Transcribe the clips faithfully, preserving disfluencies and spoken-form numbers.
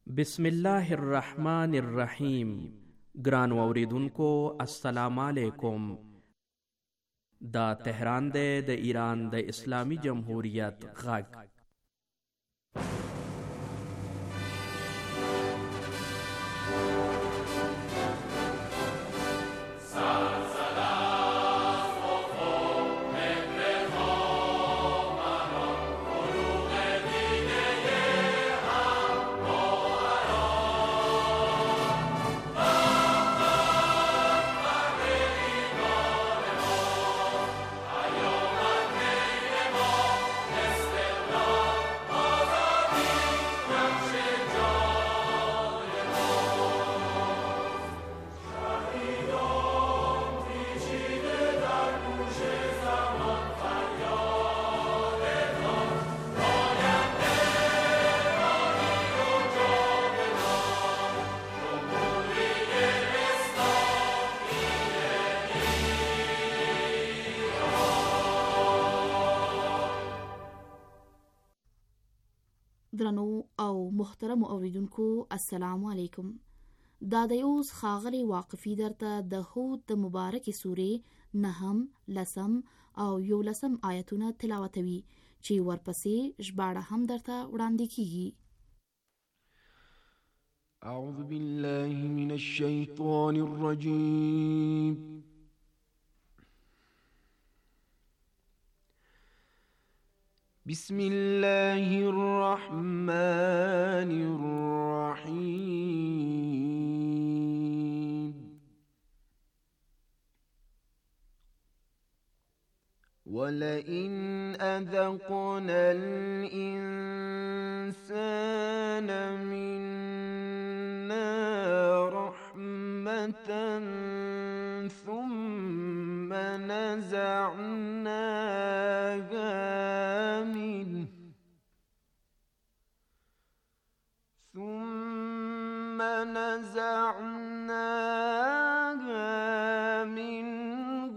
بسم الله الرحمن الرحیم. ګران اوریدونکو السلام علیکم. دا تهران دی د ایران د اسلامی جمهوریت غږ. درنو او محترم اوریدونکو السلام علیکم. دا د اوس خاغلی واقفی درته د هود د مبارک سورې نهم، لسم او یولسم آیتونه تلاوتوي چې ورپسې ژباړه هم درته وړاندې کیږي. اعوذ بالله من الشیطان الرجیم. بسم الله الرحمن الرحيم. ولئن أذقنا الإنسان منا رحمة ثم نزعناها ثم نزعناها منه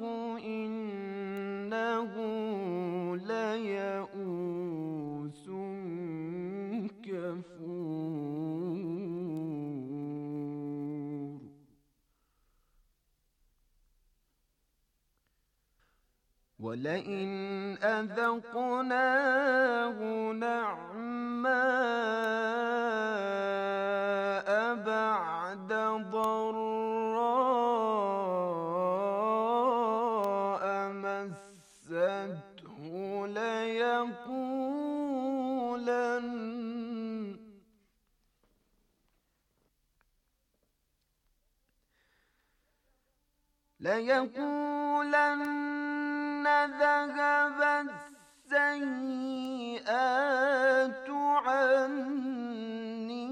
إنه ليئوس كفور. ولئن أذقناه نعماء بعد ضراء مسته ليقولن ليقولن ذهب السيئات عني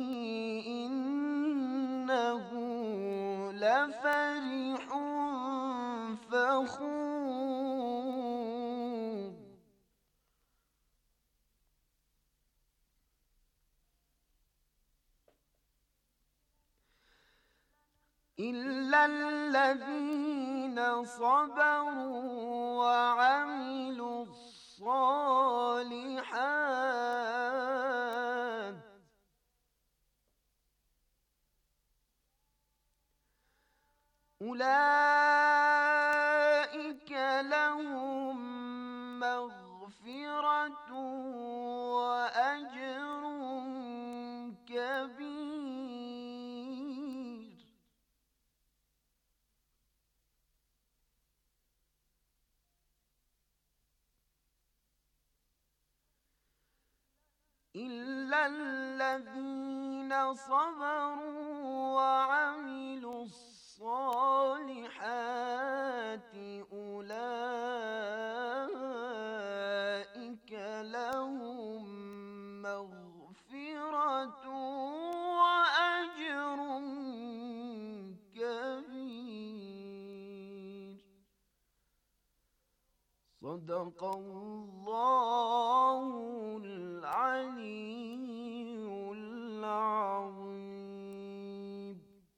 إنه لفرح فخور. إلا الذين صبروا وعملوا الصالحات أولئك لهم مغفرة وأجر كبير. إلا الذين صبروا وعملوا الصالحات أولئك لهم مغفرة وأجر كبير. صدق الله العلي العظيم.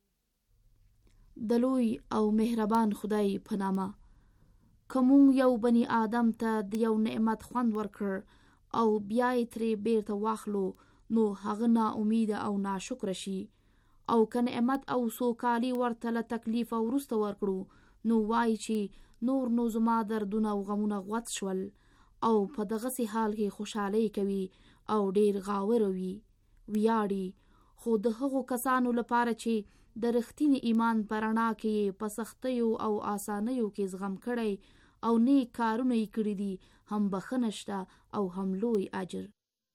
دلوی او مهربان خدای په نامه. کوم یو بنی آدم ته د یو نعمت خوند ورکړ او بیا یې ترې بیرته واخلو، نو هغه نا امید او ناشکر شي او که نعمت او سوکالي ورته له تکلیف او وروسته ورکړو نو وایي چې نور نو زما دردونه او غمونه غوڅ شول او په دغسې حال کې خوشحالۍ کوي او ډیر غاوره وي ویاړي. خو د هغو کسانو لپاره چې د رښتیني ایمان په رڼا کې په سختیو او آسانیو کې زغم کړی او نیک کارونه یې کړي دي هم بخښنه شته او هم لوی اجر.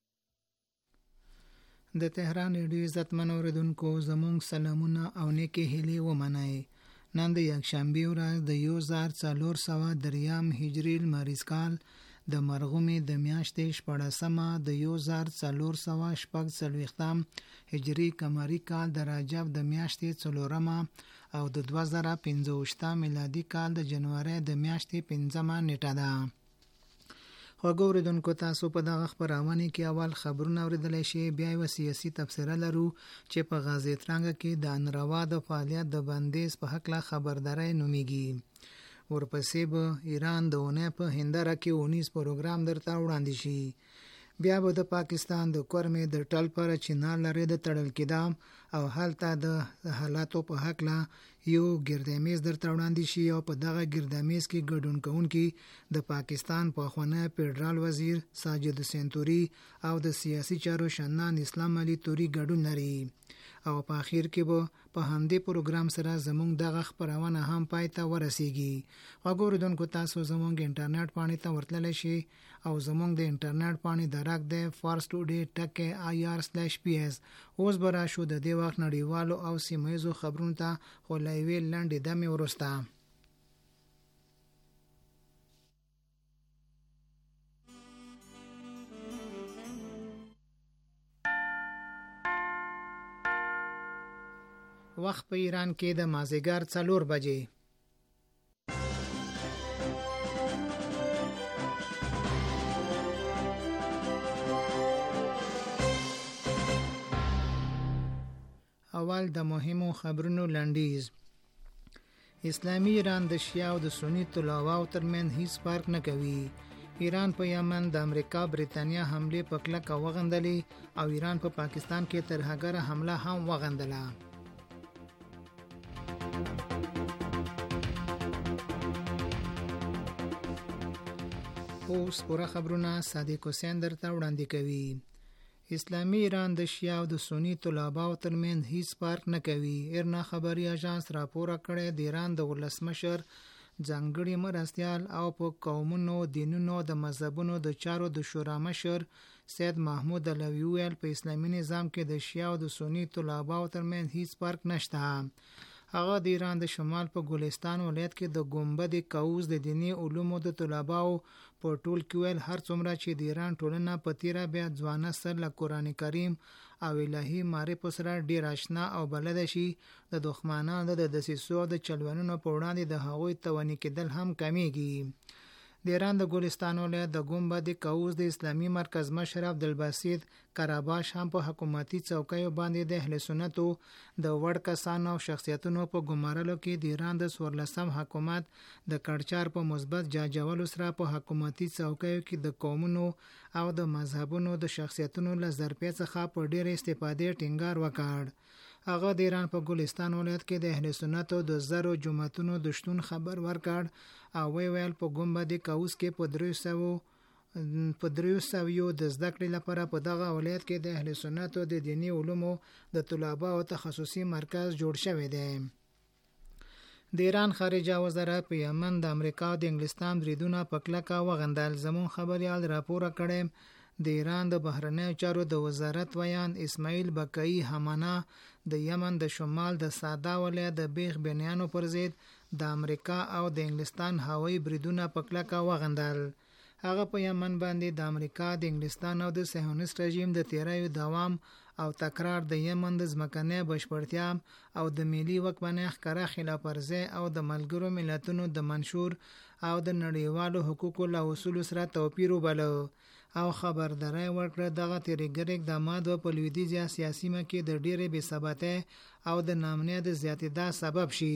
د تهران ریډیو عزتمن اورېدونکو زموږ سلامونه او نیکې هیلې ومنئ. نن د یکشنبې ورځ د یو زر څلور سوه دریم هجري لمریز کال د مرغومې د میاشتې شپاړسمه د یو زر څلور سوه شپږ څلوېښتم هجري قمري کال د رجب د میاشتې څلورمه او د دوه زره پنځه ویشتم میلادي کال د جنوري د میاشتې پنځمه نیټه ده. خوږو اورېدونکو تاسو په دغه خپرونه کې اول خبرونه اورېدلی شي، بیا یوه سیاسي تبصره لرو چې په غازي ترنګه کې د انروا د فعالیت د بندیز په هکله خبرداری نومیږي. ورپسې به ایران د اونۍ په هنداره کې اونیز پروګرام درته وړاندې شي. بیا به د پاکستان د کورمې د ټل پر چینار لري د تړل کېدام او هلته د حالاتو په هکله یو ګردمیز درته وړاندې شي او په دغه ګردمیز کې ګډون کوونکي د پاکستان پخوانی فدرال وزیر ساجد حسین توري او د سیاسي چارو شنان اسلام علي توري ګډون لري. او په اخر کې به په همدې پروګرام سره زموږ دغه خپرونه هم پای ته ورسیږي. خوږو اورېدونکو تاسو زموږ انټرنیټ پاڼې ته ورتللی شي او زموږ د انټرنیټ پاڼې درک دی فارس ټوډے ټکی آی آر سلیش پی ایس. اوس به راشو د دې وخت نړیوالو او سیمه ییزو خبرونو ته، خو له یوې لنډې دمې وروسته. وخت په ایران کې د مازدیګر څلور بجې. اول د مهمو خبرونو لنډیز. اسلامي ایران د شیعه او د سنی طلباو ترمن هیڅ فرق نه کوي. ایران په یمن د امریکا بریتانیا حمله په کلکه وغندلې او ایران په پا پاکستان کې ترهګره حمله هم وغندله. اوس پوره خبرونه صادق حسین درته وړاندې کوي. اسلامي ایران د شیعه او د سنی طلباو ترمن هیڅ فرق نه کوي. ایرنا خبري اژانس راپور کړی د ایران د ولسمشر ځانګړي مرستیال او په قومونو، دینونو، د مذهبونو د چارو د شورا مشر سید محمود علوي ویل په اسلامي نظام کې د شیعه او د سنی طلباو ترمن هیڅ فرق نشته. هغه د ایران د شمال په ګلستان ولایت کې د ګنبد قوس د دینی علومو د طلباو په ټول کې ویل هر څومره چې د ایران ټولنه په تیره بیا ځوانه سر له قرآن کریم او الهي معرفت سره ډیر آشنا او بلد شي، د دښمنانو د دسیسو د چلونونو په وړاندې د هغوی توانې کېدل هم کمیږي. د ایران د ګلستان ولایت د ګنبد قوس د اسلامي مرکز مشر عبدالباسط قراباش هم په حکومتي څوکیو باندې د اهل سنتو د وړ کسانو او شخصیتونو په ګمارلو کې د ایران د څوارلسم حکومت د کړچار په مثبت جاجولو سره په حکومتي څوکیو کې د قومونو او د مذهبونو د شخصیتونو له ظرفیت څخه په ډېر استفادې ټینګار وکړ. هغه د ایران په ګلستان ولایت کې د اهل سنتو د زرو جماعتونو د شتون خبر ورکړ او وی ویل په ګنبد قوس کې په دریو سوو په دریو سویو د زده کړې لپاره په دغه ولایت کې د اهل سنتو د دینی علومو د طلباو تخصصي مرکز جوړ شوی دی. د ایران خارجه وزارت په یمن د امریکا او د انګلستان بریدونه په کلکه وغندل. زمون خبريال راپور کړی د ایران د بهرنیو چارو د وزارت ویان اسماعیل بقایی همانا د یمن د شمال د ساده ولایت د بیخ بنیانو پر ضد د امریکا او د انګلستان هوایي بریدونه په کلکه وغندل. هغه په یمن باندې د امریکا، د انګلستان او د صهیونیست رژیم د تیریو دوام او تکرار د یمن د ځمکنۍ بشپړتیا او د ملي واکمنۍ ښکاره خلاف ورزي او د ملګرو ملتونو د منشور او د نړیوالو حقوقو له اصولو سره توپیر وبلو او خبرداری ورکړه دغه تیریګر اقدامات په لویدیځه سیاسي سیمه کې د ډېرې بېثباتۍ او د ناامنۍ د زیاتېدا سبب شي.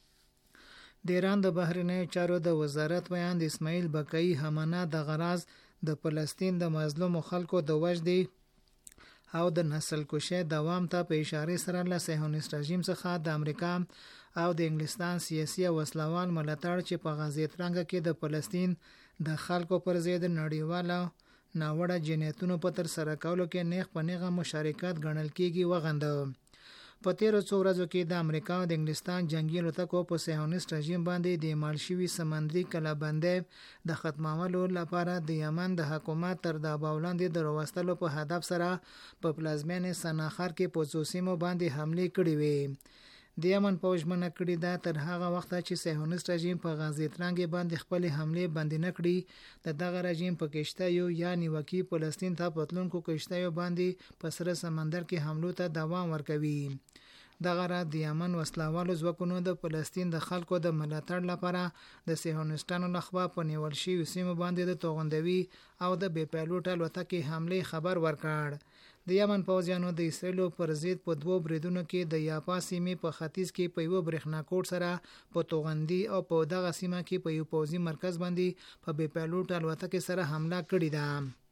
د ایران د بهرنیو چارو د وزارت ویان د اسماعیل بقایی همانا د غراز د فلسطین د مظلومو خلکو د وژدې او د نسل کشي دوام ته په اشاره سره له صهیونیست رژیم څخه د امریکا او د انګلستان سیاسي او وسلوال ملاتړ چې په غزې ترنګ کې د فلسطین د خلکو پر ضد نړیواله ناوړه جنایتونو په تر سره کولو کې نیغ په نیغه مشارکت ګڼل کېږي وغنده. په تیرو څو ورځو کې د امریکا او د انګلستان جنگي الوتکو په صهیونیست رژیم باندې د اعمال شوي سمندري کلابندۍ د ختمولو لپاره د یمن د حکومت تر دباو لاندې د راوستلو په هدف سره په پلازمینې سناخار کې په څو سیمو باندې حملې کړې وې. د یمن پوځ منع کړې ده تر هغه وخته چې صهیونیست رژیم په غزې ترنګ باندې خپل حملې بند نه کړي. د دغه رژیم په کشتیو یا نیوکي فلسطین ته پتلونکو کشتیو باندې په سره سمندر کې حملو ته دوام ورکوي. دغه را د یمن وسلوالو ځواکونو د فلسطین د خلکو د ملاتړ لپاره د صهیونیستانو لخوا په نیول شویو سیمو باندې د توغندوي او د بې پیلوټه الوتکې حملې خبر ورکړ. د یمن پوځیانو د اسرائیلو پر ضد په دوو بریدونو کې د یافا سیمې په ختیځ کې په یو برېښنا کوټ سره په توغندي او په دغه سیمه کې په یو پوځي مرکز باندې په بې پیلوټه الوتکې سره حمله کړې ده.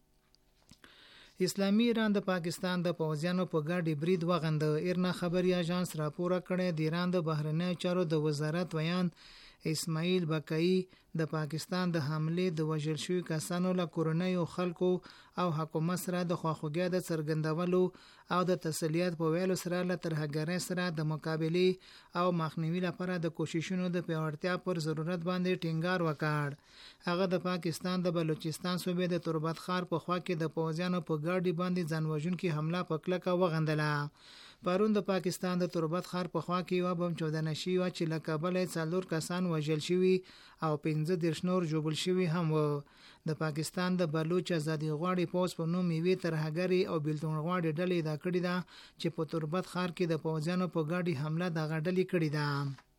اسلامي ایران د پاکستان د پوځیانو په ګډ برید وغنده. ایرنا خبري اژانس راپور کړی د ایران د بهرنیو چارو د وزارت ویان اسماعیل بقایی د پاکستان د حمله د وژل شوی کسانو له کورنیو خلکو او حکومت سره د خواخوږۍ د څرګندولو او د تسلیت په ویلو سره له ترهګرۍ سره د مقابله او مخنیوي لپاره د کوششونو د پیاوړتیا پر ضرورت باندې ټینګار وکړ. هغه د پاکستان د بلوچستان صوبې د تربت خار په خوا کې د پوځیانو په ګاډي باندې ځانوژونکي حمله په کلکه وغندله. پرون د پاکستان د تربت خار په خوا کې یو بم چودنه شوی و چې له کابل څلور کسان وژل شوي او پنځه دېرش نور ژوبل شوي هم و. د پاکستان د بلوچ ازادي غواړي پوز په نوم یوې ترهګري او بیلتون غواړي ډلې دا کړې ده چې په تربت خار کې د پوځیانو په ګاډي حمله د غډلې کړې ده.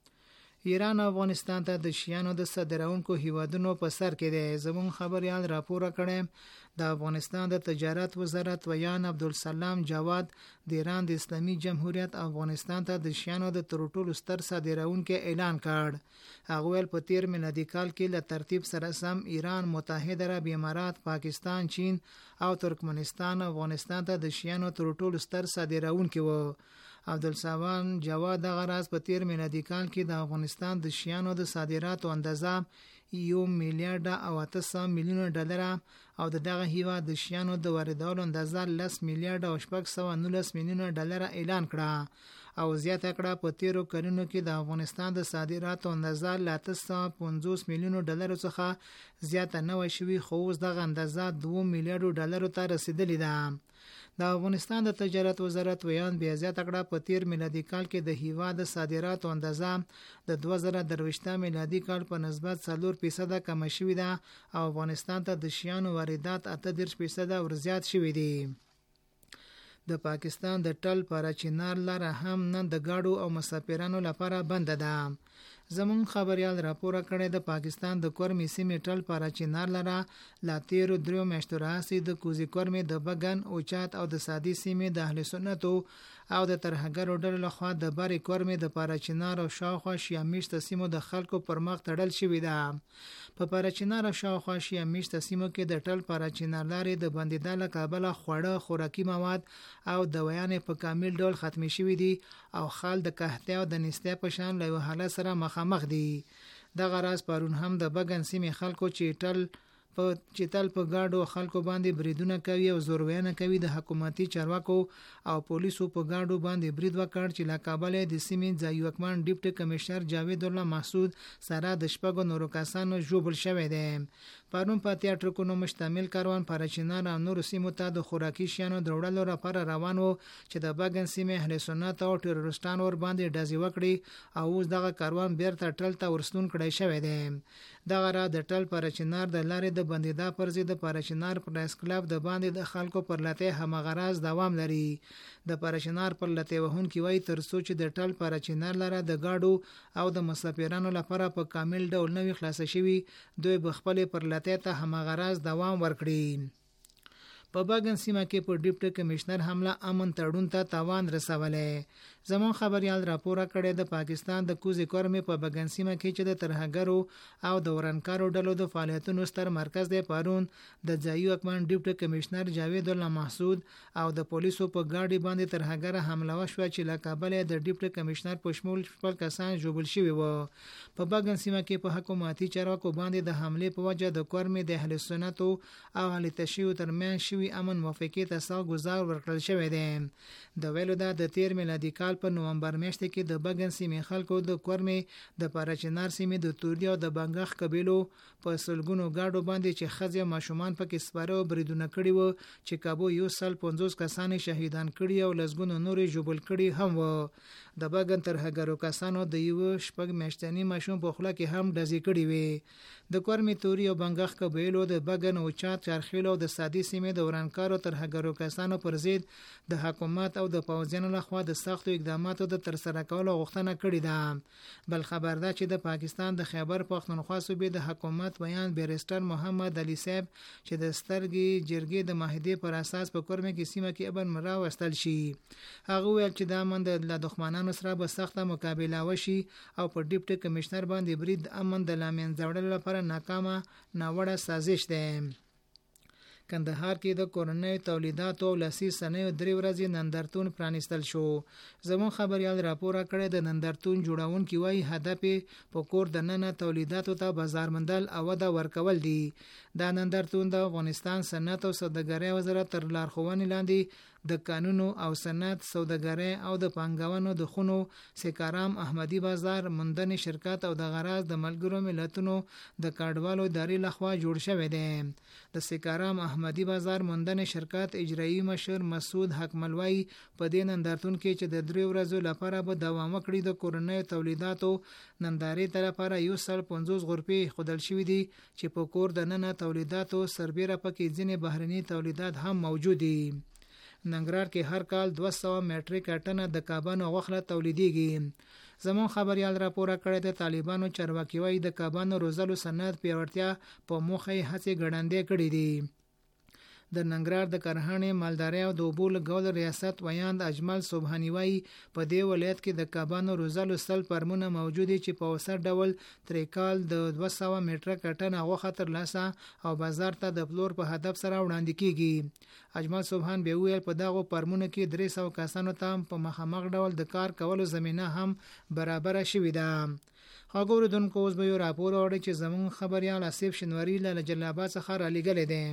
ایران افغانستان ته د شیانو د صادرونکو هیوادونو په سر کې دی. زمون خبريال راپور کړی د افغانستان د تجارت وزارت ویان عبدالسلام جواد د ایران د اسلامي جمهوریت افغانستان ته د شیانو د ترټولو ستر صادرونکو اعلان کړ. هغه ول په تیر میلادي کال کې له ترتیب سره سم ایران، متحده عرب امارات، پاکستان، چین او ترکمنستان افغانستان ته د شیانو ترټولو ستر صادرونکو و. عبدالسلام جواد دغه راز په تیر میلادي کال کې د افغانستان د شیانو د صادراتو اندازه یو میلیارډ او اته سوه میلیونه ډالر او دغه هیواد د شیانو د واردولو اندازه لس میلیارډ او شپږ سوه نولس میلیونه ډالر اعلان کړه او زیاته کړه. په تیرو کلونو کې د افغانستان د صادراتو اندازه له اته سوه پنځوس میلیونه ډالر څخه زیاته نه وه شوې، خو اوس دغه اندازه دوه میلیارډ ډالر ته رسیدلې ده. د افغانستان د تجارت وزارت ویان بیا زیاته کړه په تیر میلادي کال کې د هیواد د صادراتو اندازه د دوه زره درویشت میلادي کال په نسبت څلور فیصد کم شوې ده او افغانستان ته د شیانو واردات اته دېرش فیصد ور زیات شوې دي. د پاکستان د ټل پاراچینار لاره هم نن د گاډو او مسافرانو لپاره بند ده. زمون خبريال راپور کړی د پاکستان د کورمې سیمې ټل پاراچینار لاره لا تیرو دریو میاشتو راهیسې د کوزي کورمې د بګن اوچات او د سادي سیمې د اهل سنتو او د ترهګرو ډلو لخوا د باري کورمې د پاراچینار او شاوخوا شیا میشته سیمو د خلکو پر مخ تړل شوې ده. په پاراچینار او شاوخوا شیا میشته سیمو کې د ټل پاراچینار لارې د بندیدو له کابله خوړه، خوراکي مواد او دوايانې په کامل ډول ختمې شوې دي او خال د قحطۍ او د نستۍ په شان له یو حالت سره مخامخ دي. دغه راز پرون هم د بګن سیمې خلکو چې ټل په چتل په گاډو خلکو باندې بریدونه کوي او زورونه کوي د حکومتي چارواکو او پولیسو په گاډو باندې برید وکړ چې لا کابل د سیمې ځای وکمن ډیپټي کمشنر جاوید الله محسود سره د شپږو نورو کسانو ژوبل شوی دی. پرون په تیاتر کو نو مشتمل کاروان پاراچینار او نور سیمو ته د خوراکي شیانو دروړلو لپاره روان وو چې د بګن سیمې اهل سنت او ټیرورستان ور باندې ډزې وکړي او اوس دغه کاروان بیرته ټل ته ورستون کړی شوی دی. دغه را د ټل پاراچینار د لارې د بندیدا پر ضد د پاراچینار پریس کلب د باندې د خلکو پر لته همغراز دوام لري. د پاراچینار پر لته وهون کې وای تر څو چې د ټل پاراچینار لاره د گاډو او د مسافرانو لپاره په کامل ډول نوې خلاص شي، دوی بخپل پر لته ته همغراز دوام ورکړي. په باګن سیمه کې په ډیپټي کمشنر حمله امن تړون ته تاوان رسولې. زمون خبريال راپور کړی د پاکستان د کوزي کورمې په باګن سیمه کې چې د ترهګرو او د ورانکارو ډلو د فعالیتونو ستر مرکز دی پرون د ځایي حکومت ډیپټي کمشنر جاوید الله محسود او د پولیسو په ګاډي باندې ترهګر حمله وشوه چې له کابل د ډیپټي کمشنر په شمول خپل کسان جوړل شوی و. په باګن سیمه کې په حکومتي چارواکو باندې د حمله په وجه د کورمې د اهل سنت او اهل تشیع ترمن شوی امن موافقه ته سال گزار ورکړل شوی دی. د ویلو دا د تیر میلادي کال په نومبر میاشت کې د باګن سیمې خلکو د کورمې د پارچنار سیمې د توریا او د بنګخ قبيلو په سلګونو گاډو باندې چې خځې ماشومان پکې سپاره بریدونه کړي وو چې کابو یو سل پنځوس کسان شهیدان کړي او لسګونو نورې جوبل کړي هم وو. د باګن ترهګرو کسانو د یو شپږ میاشتنی ماشوم په خله کې هم ډزې کړي وي. د کورمې توري او بنګخ قبيلو د باګن او چات چارخیلو د سادي سیمې د ورانکارو ترهګرو کسانو پر ضد د حکومت او د پوځیانو لخوا د سختو اقداماتو د ترسره کولو غوښتنه کړې ده. بل خبر ده چې د پاکستان د خیبر پختونخوا صوبې د حکومت بیان بیرستر محمد علي صاحب چې د سترګې جرګې د معاهدې پر اساس په کورمې کې سیمه کې ابن مرا وستل شي. هغه ویل چې د امن د دښمنانو سره به سخته مقابله وشي او په ډیپټي کمشنر باندې برید امن د لامین ځوړل لپاره ناکامه ناوړه سازش ده. کندهار کې د کورنۍ تولیداتو او لاسي صنایعو درې ورځې نندارتون پرانیستل شو. زمون خبريال راپور کړی د نندارتون جوړونکي وایي هدف په کور د ننه تولیداتو ته بازار مندل او وده ورکول دي. دا نندارتون د افغانستان صنعت او سوداګرۍ وزارت تر لارښوونې لاندې د قانونو او صنعت سوداګرۍ او د پانګونو د خونو سکارام احمدي بازار مندنې شرکت او د غراز د ملګرو ملتونو د کډوالو ادارې لخوا جوړ شوی دی. د سکارام احمدي بازار مندنې شرکت اجرایی مشر مسعود حکملوی په دې نندارتون کې چې د درې ورځو لپاره به دوام وکړي د کورنۍ تولیداتو نندارې تر لپاره یو سل پنځوس غرفې خودل شوې دي چې په کور د ننه تولیداتو سربېره پکې ځینې بهرني تولیدات هم موجود دي. ننګرهار کې هر کال دوه سوه میټریک ټنه د کبانو غوښه تولیدېږي. زمون خبريال راپور کړی د طالبانو چارواکي وایي د کبانو روزلو صنعت پیاوړتیا په موخه هڅې ګړندې کړې دي. د ننګرهار د کرهڼې مالدارۍ او د اوبو لګولو ریاست ویاند اجمل سبحانی وایي په دې ولایت کې د کبانو روزلو سل فرمونه موجود دي چې په اوسط ډول ترې کال د دوه سوه میټریک ټنه غوښه ترلاسه او بازار ته د پلور په هدف سره وړاندې کیږي. اجمل سبحان به ویل په دغه فرمونه کې درې سوه کسانو ته په مخامخ ډول د کار کولو زمينه هم برابر شوې ده. خاګوردونکو اوس به یو راپور اوري چې زمون خبريال اسیف شنواری له جلال آباد څخه را لېږلی دی.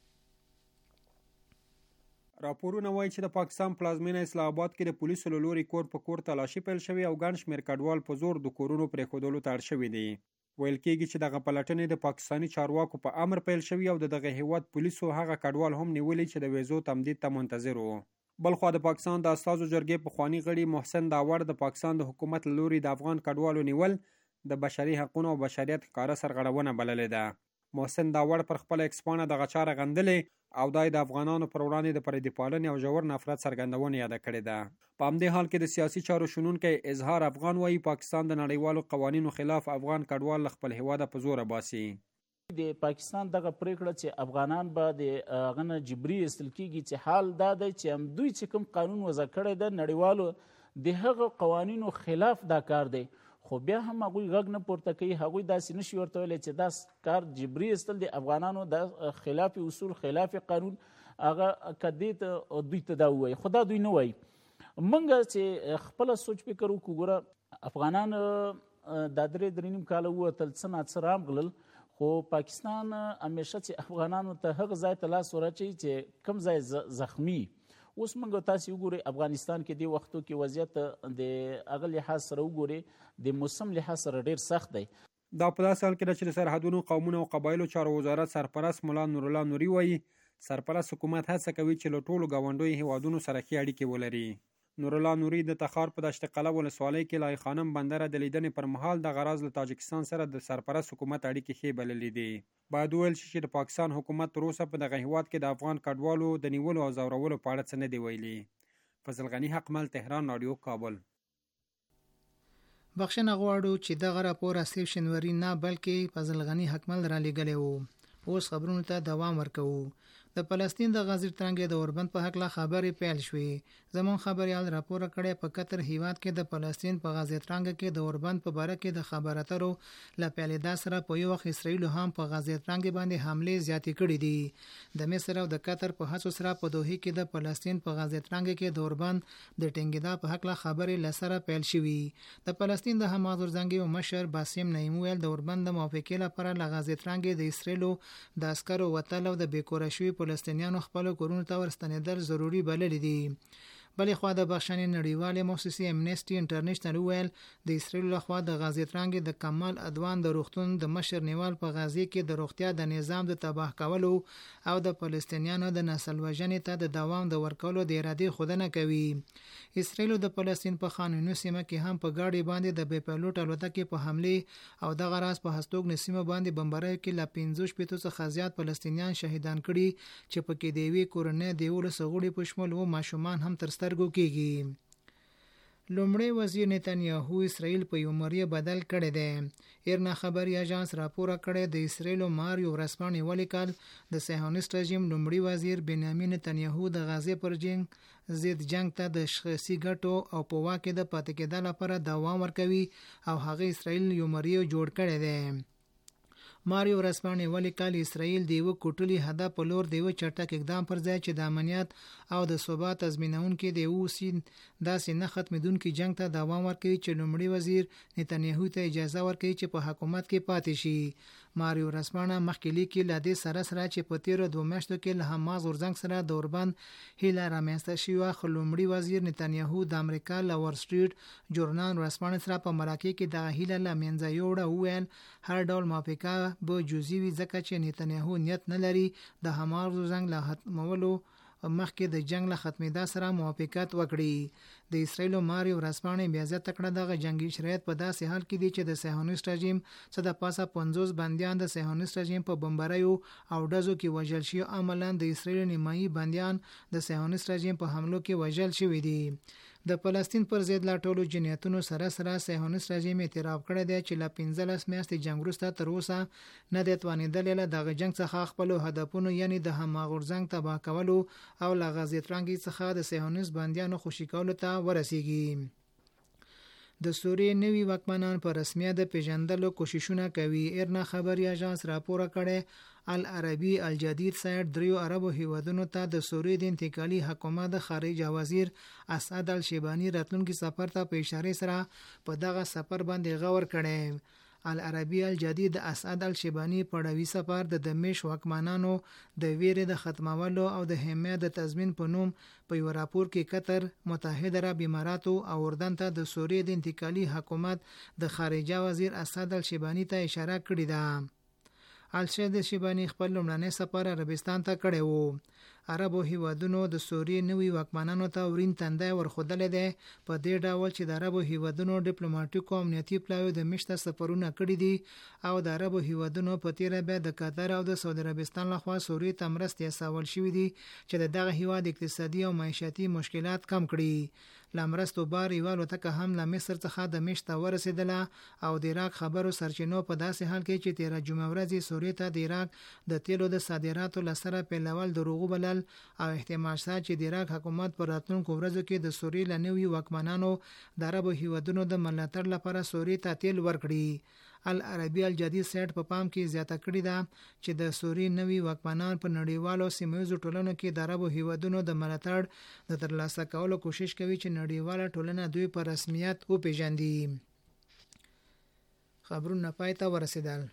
راپورونه وایي چې د پاکستان پلازمینه اسلام آباد کې د پولیسو له لوري کور په کور تلاشي پیل شوې او ګڼ شمېر کډوال په زور د کورونو پرېښودلو ته اړ شوي دي. ویل کېږي چې دغه پلټنې د پاکستاني چارواکو په امر پیل شوي او د دغه هیواد پولیسو هغه کډوال هم نیولي چې د ویزو تمدید ته منتظر وو. بلخوا د پاکستان د استازو جرګې پخواني غړي محسن داوړ د پاکستان د حکومت له لوري د افغان کډوالو نیول د بشري حقونو او بشریت ښکاره سرغړونه بللې ده. محسن داوړ پر خپل ایکس پاڼه دغه چاره غندلې او دای د افغانانو پر وړاندې د پردي پالنې او ژور نفرت څرګندونه یاده کړې ده. په همدې حال کې د سیاسي چارو شنونکی اظهار افغان وایي پاکستان د نړیوالو قوانینو خلاف افغان کډوال له خپل هیواده په زوره باسي. د پاکستان دغه پریکړه چې افغانان به د هغه نه جبري ایستل کېږي چې حال دا دی چې هم دوی چې کوم قانون وضع کړی ده نړیوالو د هغه قوانینو خلاف دا کار دی، خو بیا هم هغوی غږ نه پورته کوي. هغوی داسې نشي ورته ویلی چې دا کار جبري ایستل د افغانانو د خلاف اصول خلاف قانون هغه که دې ته دوی ته دا ووایي، خو دا دوی نه وایي. موږ چې خپله سوچ فکر وکړو ګوره افغانان دا درې درې نیم کاله ووتل څه ناڅه رامغلل، خو پاکستان همیشه چې افغانانو ته هغه ځای ته لاس ورچوي چې کوم ځای زخمی. اوس موږ تاسې وګورئ افغانستان کې دې وختو کې وضعیت د هغه لحاظ سره وګورئ د موسم لحاظ سره ډېر سخت دی. دا په داسې حال کې ده چې د سرحدونو قومونو او قبایلو چارو وزارت سرپرست ملا نورالله نوري وایي سرپرست حکومت هڅه کوي چې له ټولو ګاونډیو هیوادونو سره ښې اړیکې ولري. نورالله نوري د تخار په دشت قلعه ولسوالۍ کې لای خانم بندره د لیدنې پر مهال د غراز له تاجکستان سره د سرپرست حکومت اړیکې ښې بللې دي. باید وویل شي چې د پاکستان حکومت تر اوسه په دغه هیواد کې د افغان کډوالو د نیولو او ځورولو په اړه څه نه دي ویلي. فضل غني حقمل، تهران رادیو، کابل. بخښنه غواړو چې دغه راپور اسیف شنواری نه بلکې فضل غني حقمل را لېږلی و. اوس خبرونو ته دوام ورکوو. د فلسطین د غزې ترنګ د اوربند په حق لا خبرې پیل شوې. زمون خبريال راپور کړی په قطر هیواد کې د فلسطین په غزې ترنګ کې د اوربند په باره کې د خبراترو لا پیلېدا سره په یو وخت اسرائیل هم په غزې ترنګ باندې حمله زیاتې کړې دي. د مصر او د قطر په هڅو سره په دوحه کې د فلسطین په غزې ترنګ کې د اوربند د ټینګېدا په حق لا خبرې لسره پیل شوې. د فلسطین د حماس ورځنګي مشر باسم نعیم ویل د اوربند د موافقې لپاره ل غزې ترنګ د اسرائیل د عسکرو وتل او د بیکوره شوي فلسطینیانو خپل کورونو ته ورستنېدل ضروری بلل دي. بلې خوا د بخښنې نړیوالې موسسې امنیسټي انټرنیشنل ویل د اسرائیل لخوا د غزې ترنګ د کمال ادوان د روغتون د مشر نیول په غزې کې د روغتیا د نظام د تباه کولو او د فلسطینیانو د نسل وژنې ته د دوام د ورکولو د ارادې خودنه کوي. اسرائیل د فلسطین په خان یونس سیمه کې هم په گاډي باندې د بې پایلوټ الوتکې په حمله او د غراس په هستوګ نسیمه باندې بمبارۍ کې لا پنځه شپېته څخه زیات فلسطینیان شهیدان کړي چې په کې د یوې کورنۍ د یولس غړي په شمول او ماشومان هم تر سترګو کېږي. لومړی وزیر نتنیاهو اسرائیل په یو مریه بدل کړی دی. ایرنا خبري اژانس راپور کړی د اسرائیل ماریو ورسپانې ولیکل د صهیونیست رژیم لومړی وزیر بنیامین نتنیاهو د غزې پر جنگ ضد جنگ ته د شخصي ګټو او په واک د پاتې کېدو لپاره دوام ورکوي او هغه اسرائیل یو مریه جوړ کړی دی. ماریو ورسپانې ولیکل اسرائیل د یو کوټلي هدف په لور د یو چټک اقدام پر ځای چې د امنیت او د ثبات تضمینونکو د یو سین داسې نه ختمېدونکو جنگ ته دوام ورکوي چې لومړی وزیر نتنیاهو ته اجازه ورکوي چې په حکومت کې پاتې شي. ماریو ورسپانه مخکې لیکي ل دې سره سره چې په تیر دوه میاشتو کې له حماس ورزنګ سره د اوربند هیله رامنځته شوه خو لومړی وزیر نتنیاهو د امریکا له ور سټریټ ژورنال ورسپانه سره په مراکې کې د هیله لمنځه یوړه وویل هر ډول موافقه به جزئی وي ځکه چې نتنیاهو نیت نه لري د حماس ورزنګ له ختمولو مخکې د جنگ له ختمېدا سره موافقت وکړي. د اسرائیل ماریو ورسپانې بیا زیاته کړه دغه جنگي شرایط په داسې حال کې دي چې د صهیونیست رژیم څخه د پاسه پنځوس بندیان د صهیونیست رژیم په بمباریو او ډزو کې وژل شي. عملاً د اسرائیل نیمایي بندیان د صهیونیست رژیم په حملو کې وژل شوي دي. د فلسطین پر ضد لا ټولو جنایتونو سره سره صهیونیست رژیم اعتراف کړی دی چې لا پنځلس میاشتې جنگ وروسته تر اوسه نه دی توانېدلی له دغه جنگ څخه خپلو هدفونو یعنی د هماغورځنګ تباه کولو او له غزې ترنګ څخه د صهیونیست بندیانو خوشي کولو ته ورسیږي. د سوریې نوي واکمنان په رسمیت د پیژندلو کوششونه کوي. ایرنا خبري اژانس راپور کړی العربي الجدید سایت دریو عربو هیوادونو ته د سوریې د انتقالي حکومت د خارجه وزیر اسعد الشیبانی راتلونکي سفر ته په اشاره سره په دغه سفر باندې غور کړی. العربي الجدید د اسعد الشیبانی پړوي سفر د دمشق واکمنانو د ویرې د ختمولو او د حمایت د تضمین په نوم په یو راپور کې قطر، متحده عرب امارات او اردن ته د سوریې د انتقالي حکومت د خارجه وزیر اسعد الشیبانی ته اشاره کړې ده. الشید شیبانی خپل لومړنی سفر عربستان ته کړی وو. عربو هیوادونو د سوریې نوي واکمنانو ته ورین تندی ورښودلی دی په دې ډول چې د عربو هیوادونو ډیپلوماټیکو امنیتي پلاویو د مشته سفرونه کړي دي او د عربو هیوادونو په تیره بیا د قطر او د سعودي عربستان لخوا سوریې ته مرستې استول شوي دي چې د دغه هیواد اقتصادي او معیشتي مشکلات کم کړي. لمرستو بار یو الوتکه هم له مصر څخه د مشته ورسېدله او د عراق خبرو سرچینو په داسې حال کې چې تیره جمعه ورځ سوریې ته د عراق د تیلو د صادراتو لسره پیلول دروغ بلل او احتمال شته چې د عراق حکومت پر راتلونکو ورځو کې د سوریې له نوي واکمنانو د عربو هیوادونو د ملاتړ لپاره سوریې ته تیل ورکړي. العربي الجدید سایت په پام کې زیاته کړې ده چې د سوریې نوي واکمنان په نړیوالو سیمه‌ییزو ټولنو کې د عربو هیوادونو د ملاتړ د ترلاسه کولو کوشش کوي چې نړیواله ټولنه دوی په رسمیت وپیژني. خبرونه پای ته ورسېدل.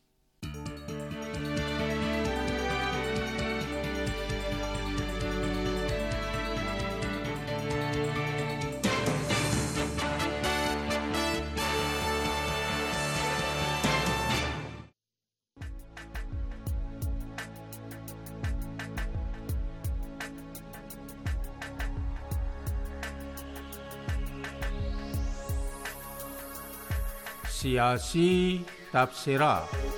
سیاسی تبصره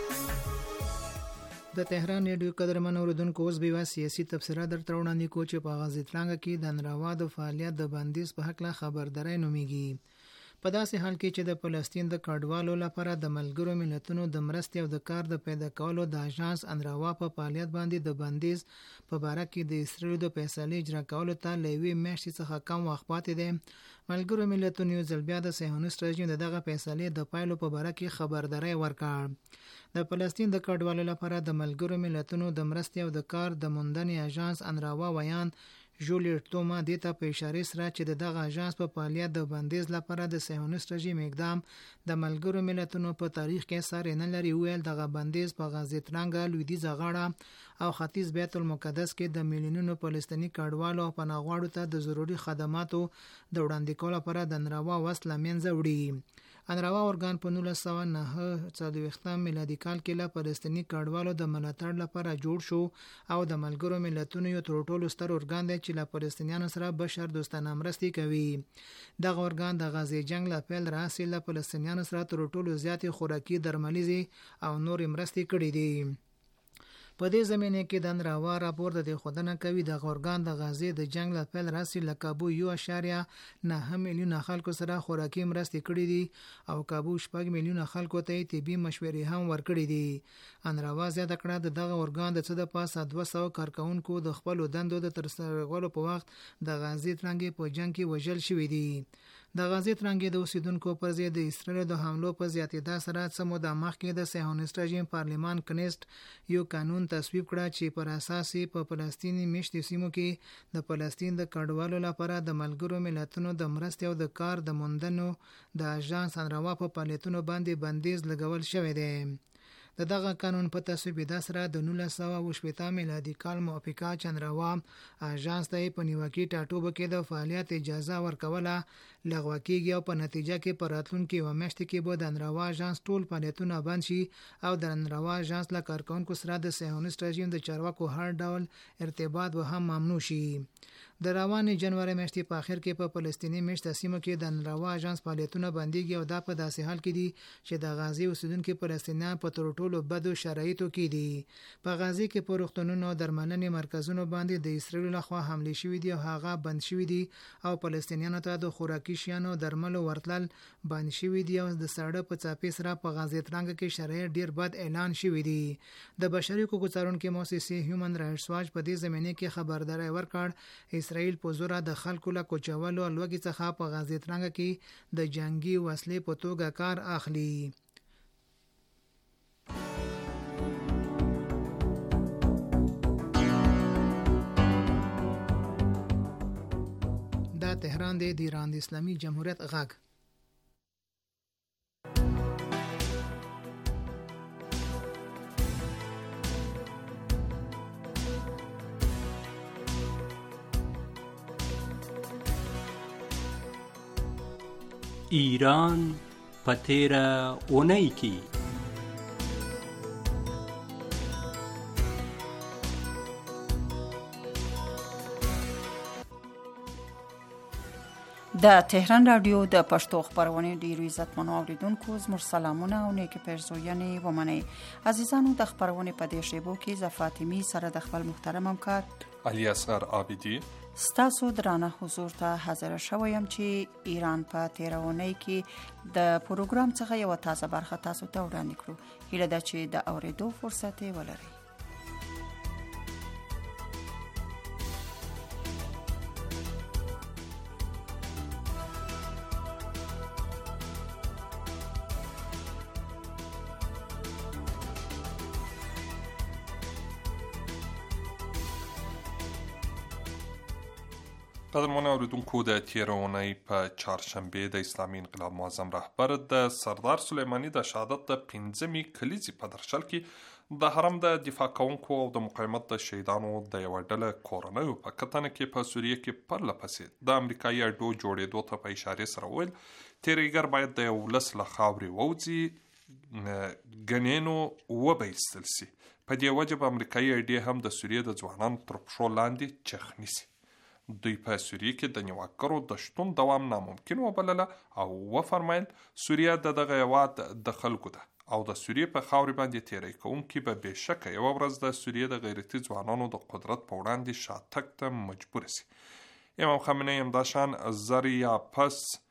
د تهران ریډیو قدرمن اوریدونکو اوس به سیاسي تبصره درته وړاندې کوم چې په غزې ترنګ کې د ناروا د فعالیت د بندیز په حق لا خبرداري نوميږي. په داسې حال کې چې د فلسطین د کډوالو لپاره د ملګرو ملتونو د مرستې او د کار د پیدا کولو د اژانس انروا په فعالیت باندې د بندیز په باره کې د اسرائیل د فیصلې اجرا کولو ته له یوې میاشتې څخه کم وخت پاتې دی، ملګرو ملتونو یو ځل بیا د صهیونیست رژیم د دغه فیصلې د پایلو په باره کې خبرداری ورکړ. د فلسطین د کډوالو لپاره د ملګرو ملتونو د مرستې او د کار د موندنې اژانس انروا ویان جولیټ توما دې ته په اشاره سره چې د دغه اژانس په فعالیت د بندیز لپاره د صهیونیست رژیم اقدام د ملګرو ملتونو په تاریخ کې ساری نه لري، ویل دغه بندیز په غزه ترنګ لویدیځه غاړه او ختیځ بیت المقدس کې د میلیونونو فلسطیني کډوالو او پناهغاړو ته د ضروري خدماتو د وړاندې کولو لپاره د انروا وس له منځه وړي. انروا ارګان په نولس سوه نهه څلوېښتم میلادي کال کې له فلسطیني کډوالو د ملاتړ لپاره جوړ شو او د ملګرو ملتونو یو تر ټولو ستر ارګان دی چې له فلسطینیانو سره بشر دوستانه مرستې کوي. دغه ارګان د غزې جنگ له پیل راهیسې له فلسطینیانو سره تر ټولو زیاتې خوراکي، درملیزې او نورې مرستې کړې دي. په دې زمینه کې د انروا راپور د خودنه کوي د ارګان د غزې د جنگ له پیل راهیسې له کابو یو اشاریه نه میلیونه خلکو سره خوراکي مرستې کړې دي او کابو شپږ میلیونه خلکو ته طبي مشورې هم ورکړې دي. انروا زیاته کړه د دغه ارګان د څه د پاسه دوه سوه کارکونکو د خپل دندو د ترسره کولو په وخت د غزې ترنګ په جنگ کې وژل شوي دي. د غزې ترنګ د اوسیدونکو پر ضد د اسرائیل د حملو په زیاتېدا سره څه موده مخکې د صهیونیست رژیم پارلمان کنیسټ یو قانون تصویب کړه چې پر اساس په فلسطیني میشتو سیمو کې د فلسطین د کډوالو لپاره د ملګرو ملتونو د مرستې او د کار د موندنو د اژانس انروا په فعالیتونو باندې بندیز لګول شوی دی. د دغه قانون په تصویب سره د نولس سوه اوه شپېته میلادي کال موافقه چې انروا اژانس ته په نیوکې ټاټوبه کې د فعالیت اجازه ورکوله لغوه کیږي او په نتیجه کې په راتلونکي یوه میاشت کې به د انروا اژانس ټول فعالیتونه بند شي او د انروا اژانس له کارکونکو سره د صهیونیست رژیم د چارواکو هر ډول ارتباط به هم ممنوع شي. د روانې جنوري میاشتې په اخر کې په فلسطیني میشته سیمو کې د انروا اژانس فعالیتونه بنديږي او دا په داسې حال کې دي چې د غزې اوسیدونکو فلسطینیان په تر ټولو بدو شرایطو کې دي. په غزې کې په روغتونونو او درملنې مرکزونو باندې د اسرائیل لخوا حمله شوې دي او هغه بند شوې دي او فلسطینیانو ته د خوراکي شیانو درملو ورتلل بند شوې دي او د سړک په چاپی سره په غزې ترنګ کې شرایط ډیر بد اعلان شوې دي. د بشري حقوقو څارونکو مؤسسې هیومن رائټس واچ په دې زمینه کې خبرداری ورکړ اسرائیل په زور د خلکو له کوچولو او لوګي څخه په غزې ترنګ کې د جنگي وسلې په توګه کار اخلي. دا تهران دی، د ایران د اسلامي جمهوریت غږ. ایران په تیره اونۍ کې د تهران رادیو د پښتو خبرونه ډیرو عزتمنو اوریدونکو زموږ سلامونه او نیک پیرزوینې ومنئ. عزیزانو د خبرونه په دې شیبو کې ز فاطمی سره د خپل محترم همکار علی اصغر عابدی ستاسو درانه حضور ته حاضر شوم چې ایران په تیره اونۍ کې د پروګرام څخه یو تازه برخه تاسو ته وړاندې کړو. هیله ده چې د اوریدو فرصت ولرئ. قدرمن اوریدونکو، د تیره اونۍ په چهارشنبه د اسلامي انقلاب معظم رهبر د سردار سلیمانی د شهادت د پنځمې کلیزې په درشل کې د حرم د دفاع کوونکو او د مقاومت د شهیدانو د یوه ډله کورنیو په کتنه کې په سوریه کې پرله پسې د امریکایي اډو جوړېدو ته په اشارې سره وویل تیریګر باید د یو ولس له خاورې ووځي، ګنې نو وبایستل سي. په دې وجه به امریکایي اډې هم د سوریې د ځوانانو تر پښو لاندې چخ نیسي. دوی په سوریه کې د نیواکرو د شتون دوام ناممکن وبلله او وفرمایل سوریه د دغه هیواد د خلکو ده او د سوریه په خاورې باندې تیری کوونکي به بېشکه یوه ورځ د سوریه د غیرتي ځوانانو د قدرت په وړاندې شاتګ ته مجبور سي. امام خامنه‌ای همداشان زر یا پس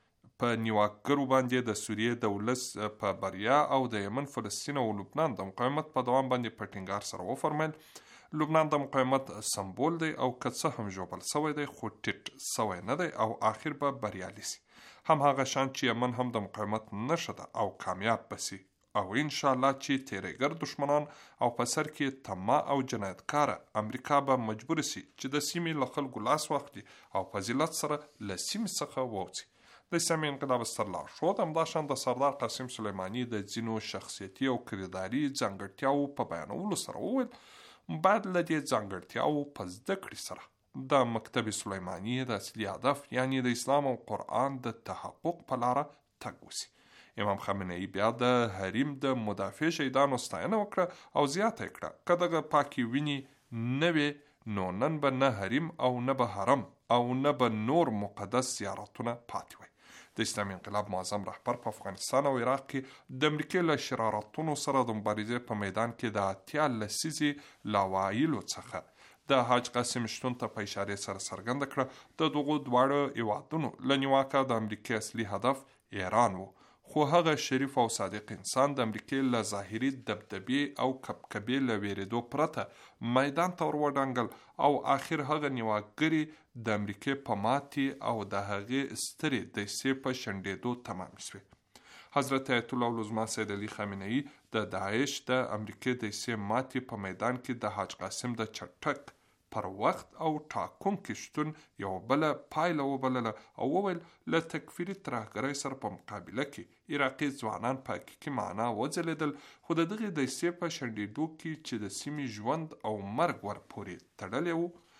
په نیواکګرو باندې د سوریې د ولس په بریا او د یمن، فلسطین او لبنان د مقاومت په دوام باندې په ټینګار سره وفرمایل لبنان د مقاومت سمبول دی او که څه هم ژوبل سوی دی خو ټیټ سوی نه دی او آخر به بریالی سي. همهغه شان چې یمن هم د مقاومت نښه ده او کامیاب بسي او انشاءالله چې تیرېګر دشمنان او په سر کې طماع او جنایتکاره امریکا به مجبور سي چې د سیمې له خلکو لاس واخلي او فضیلت سره له سیمې څخه ووځي. د اسلامي انقلاب ستر لارښود همداشان د سردار قاسم سلیماني د ځینو شخصیتي او کرداري ځانګړتیاوو په بیانولو سره وویل باید له دې ځانګړتیاوو په زده کړې سره د مکتب سلیماني د اصلي هدف یعنی د اسلام او قرآن د تحقق په لاره تګ وسي. امام خامنه ای بیا د حریم د مدافع شهیدانو ستاینه وکړه او زیاته کړه که دغه پاکي ویني نه وي نو نن به نه حریم او نه به حرم او نه به نور مقدس زیارتونه پاتې وي. د اسلامي انقلاب معظم رهبر په افغانستان او عراق کې د امریکې له شرارتونو سره د مبارزې په میدان کې د اتیا لسیزې لاوایلو څخه د حاج قاسم شتون ته په اشارې سره څرګنده کړه د دغو دواړو هیوادونو له نیواکه د امریکې اصلي هدف ایران و، خو هغه شریف او صادق انسان د امریکې له ظاهري دبدبې او کبکبې له ویرېدو پرته میدان ته ور وډنګل او آخر هغه نیواکګرې د امریکې په ماتې او د هغې سترې دیسې په شنډېدو تمام شوې. حضرت آیت الله العظما سید علي خامنه ای د داعش د امریکې دیسې ماتې په میدان کې د حاج قاسم د چټک پر وخت او ټاکونکي شتون یو بله پایله وبلله او وویل له تکفیري ترهګرۍ سره په مقابله کې عراقي ځوانان په حقیقي معنا وځلیدل، خو د دغې دیسې په شنډېدو کې چې د سیمې ژوند او مرګ ورپورې تړلی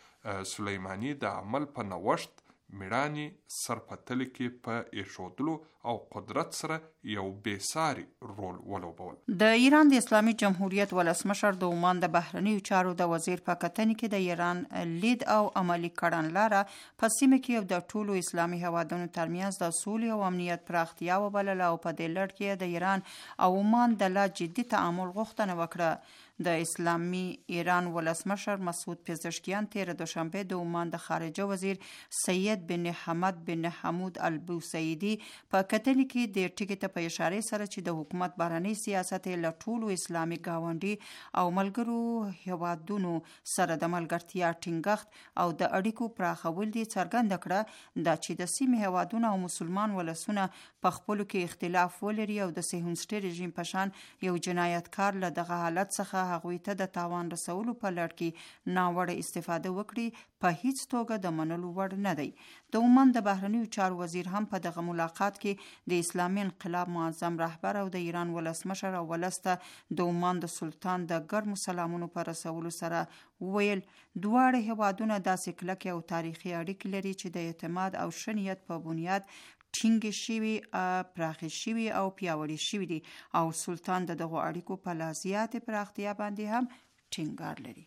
و سلیماني د عمل په نوښت میړانې سر په تلې کې په ایښودلو او قدرت سره یو بېساري رول ولوبول. د ایران د اسلامي جمهوریت ولسمشر د عمان د بهرنیو چارو د وزیر په کتنې کې د ایران لید او عملي کړنلاره په سیمه کې د ټولو اسلامي هیوادونو ترمنځ د سولې او امنیت پراختیا وبلله او په دې لړ کې د ایران او عمان د لا جدي تعامل غوښتنه وکړه. د اسلامي ایران ولسمشر مسعود پزشکیان تیر دوشنبه د عمان د خارجه وزیر سید بن حمد بن حمود البوسیدی په کتنې کې د ټکي ته په اشاره سره چې د حکومت بهرنی سیاست له ټولو اسلامي گاونډي او ملګرو هیوادونو سره د ملګرتیا ټینګښت او د اړیکو پراخول دي څرګنده کړه دا چې د سیمې هیوادونو او مسلمان ولسونه په خپلو کې اختلاف ولري او د صهیونیستي رژیم په شان یو جنایتکار له دغه حالت څخه هغوی ته د تاوان رسولو په لړ کې ناوړه استفاده وکړي په هیڅ توګه د منلو وړ نه دی. د عمان د بهرنیو چارو وزیر هم په دغه ملاقات کې د اسلامي انقلاب معظم رهبر او د ایران ولسمشر او ولسته د عمان د سلطان د ګرمو سلامونو په رسولو سره وویل دواړه هیوادونه داسې کلکې او تاریخي اړیکې لري چې د اعتماد او ښه نیت په بنیاد ټینګې شوي، پراخې شوي او پیاوړي شوي دي او سلطان د دغو اړیکو په لا زیاتې پراختیا باندې هم ټینګار لري.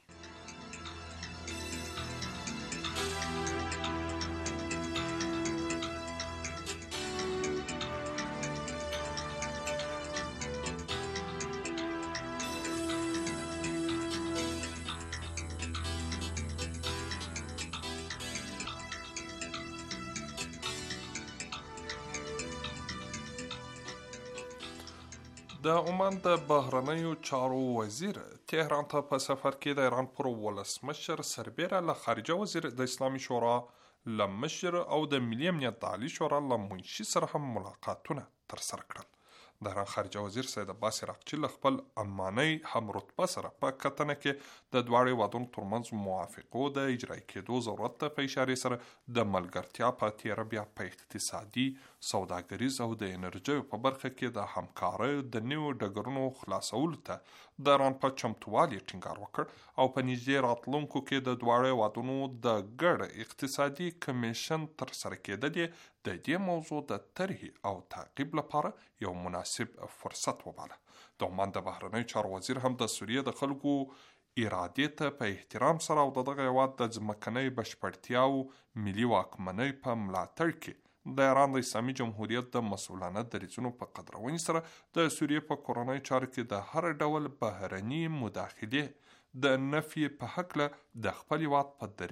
د عمان د بهرنیو چارو وزیر تهران ته په سفر کې د ایران پر ولسمشر سربیره له خارجه وزیر د اسلامي شورا له مشر او د ملي امنیت د عالي شورا له منشي سره هم ملاقاتونه ترسره کړل. د ایران خارجه وزیر سید عباس عراقچي له خپل اماني هم رتبه سره په کتنه کې د دواړو هیوادونو ترمنځ موافقو د اجرا کېدو ضرورت ته په اشارې سره د ملګرتیا په تیره بیا په اقتصادي، سوداګریز او د انرژیو په برخه کې د همکارۍ د نویو ډګرونو خلاصولو ته د ایران په چمتووالي ټینګار وکړ او په نږدې راتلونکو کې د دواړو هیوادونو د ګډ اقتصادي کمیشن ترسره کېدل د دې موضوع د طرحې او تعقیب لپاره یو مناسب فرصت وباله. د عمان د بهرنیو چارو وزیر هم د سوریې د خلکو ارادې ته په احترام سره او د دغه هیواد د ځمکنۍ بشپړتیا او ملي واکمنۍ په ملاتړ کې د ایران د اسلامي جمهوریت د مسؤلانه دریځونو په قدرونې سره د سوریې په کورنۍ چارو کې د هر ډول بهرني مداخلې د نفي په هکله د خپل هیواد په دریځ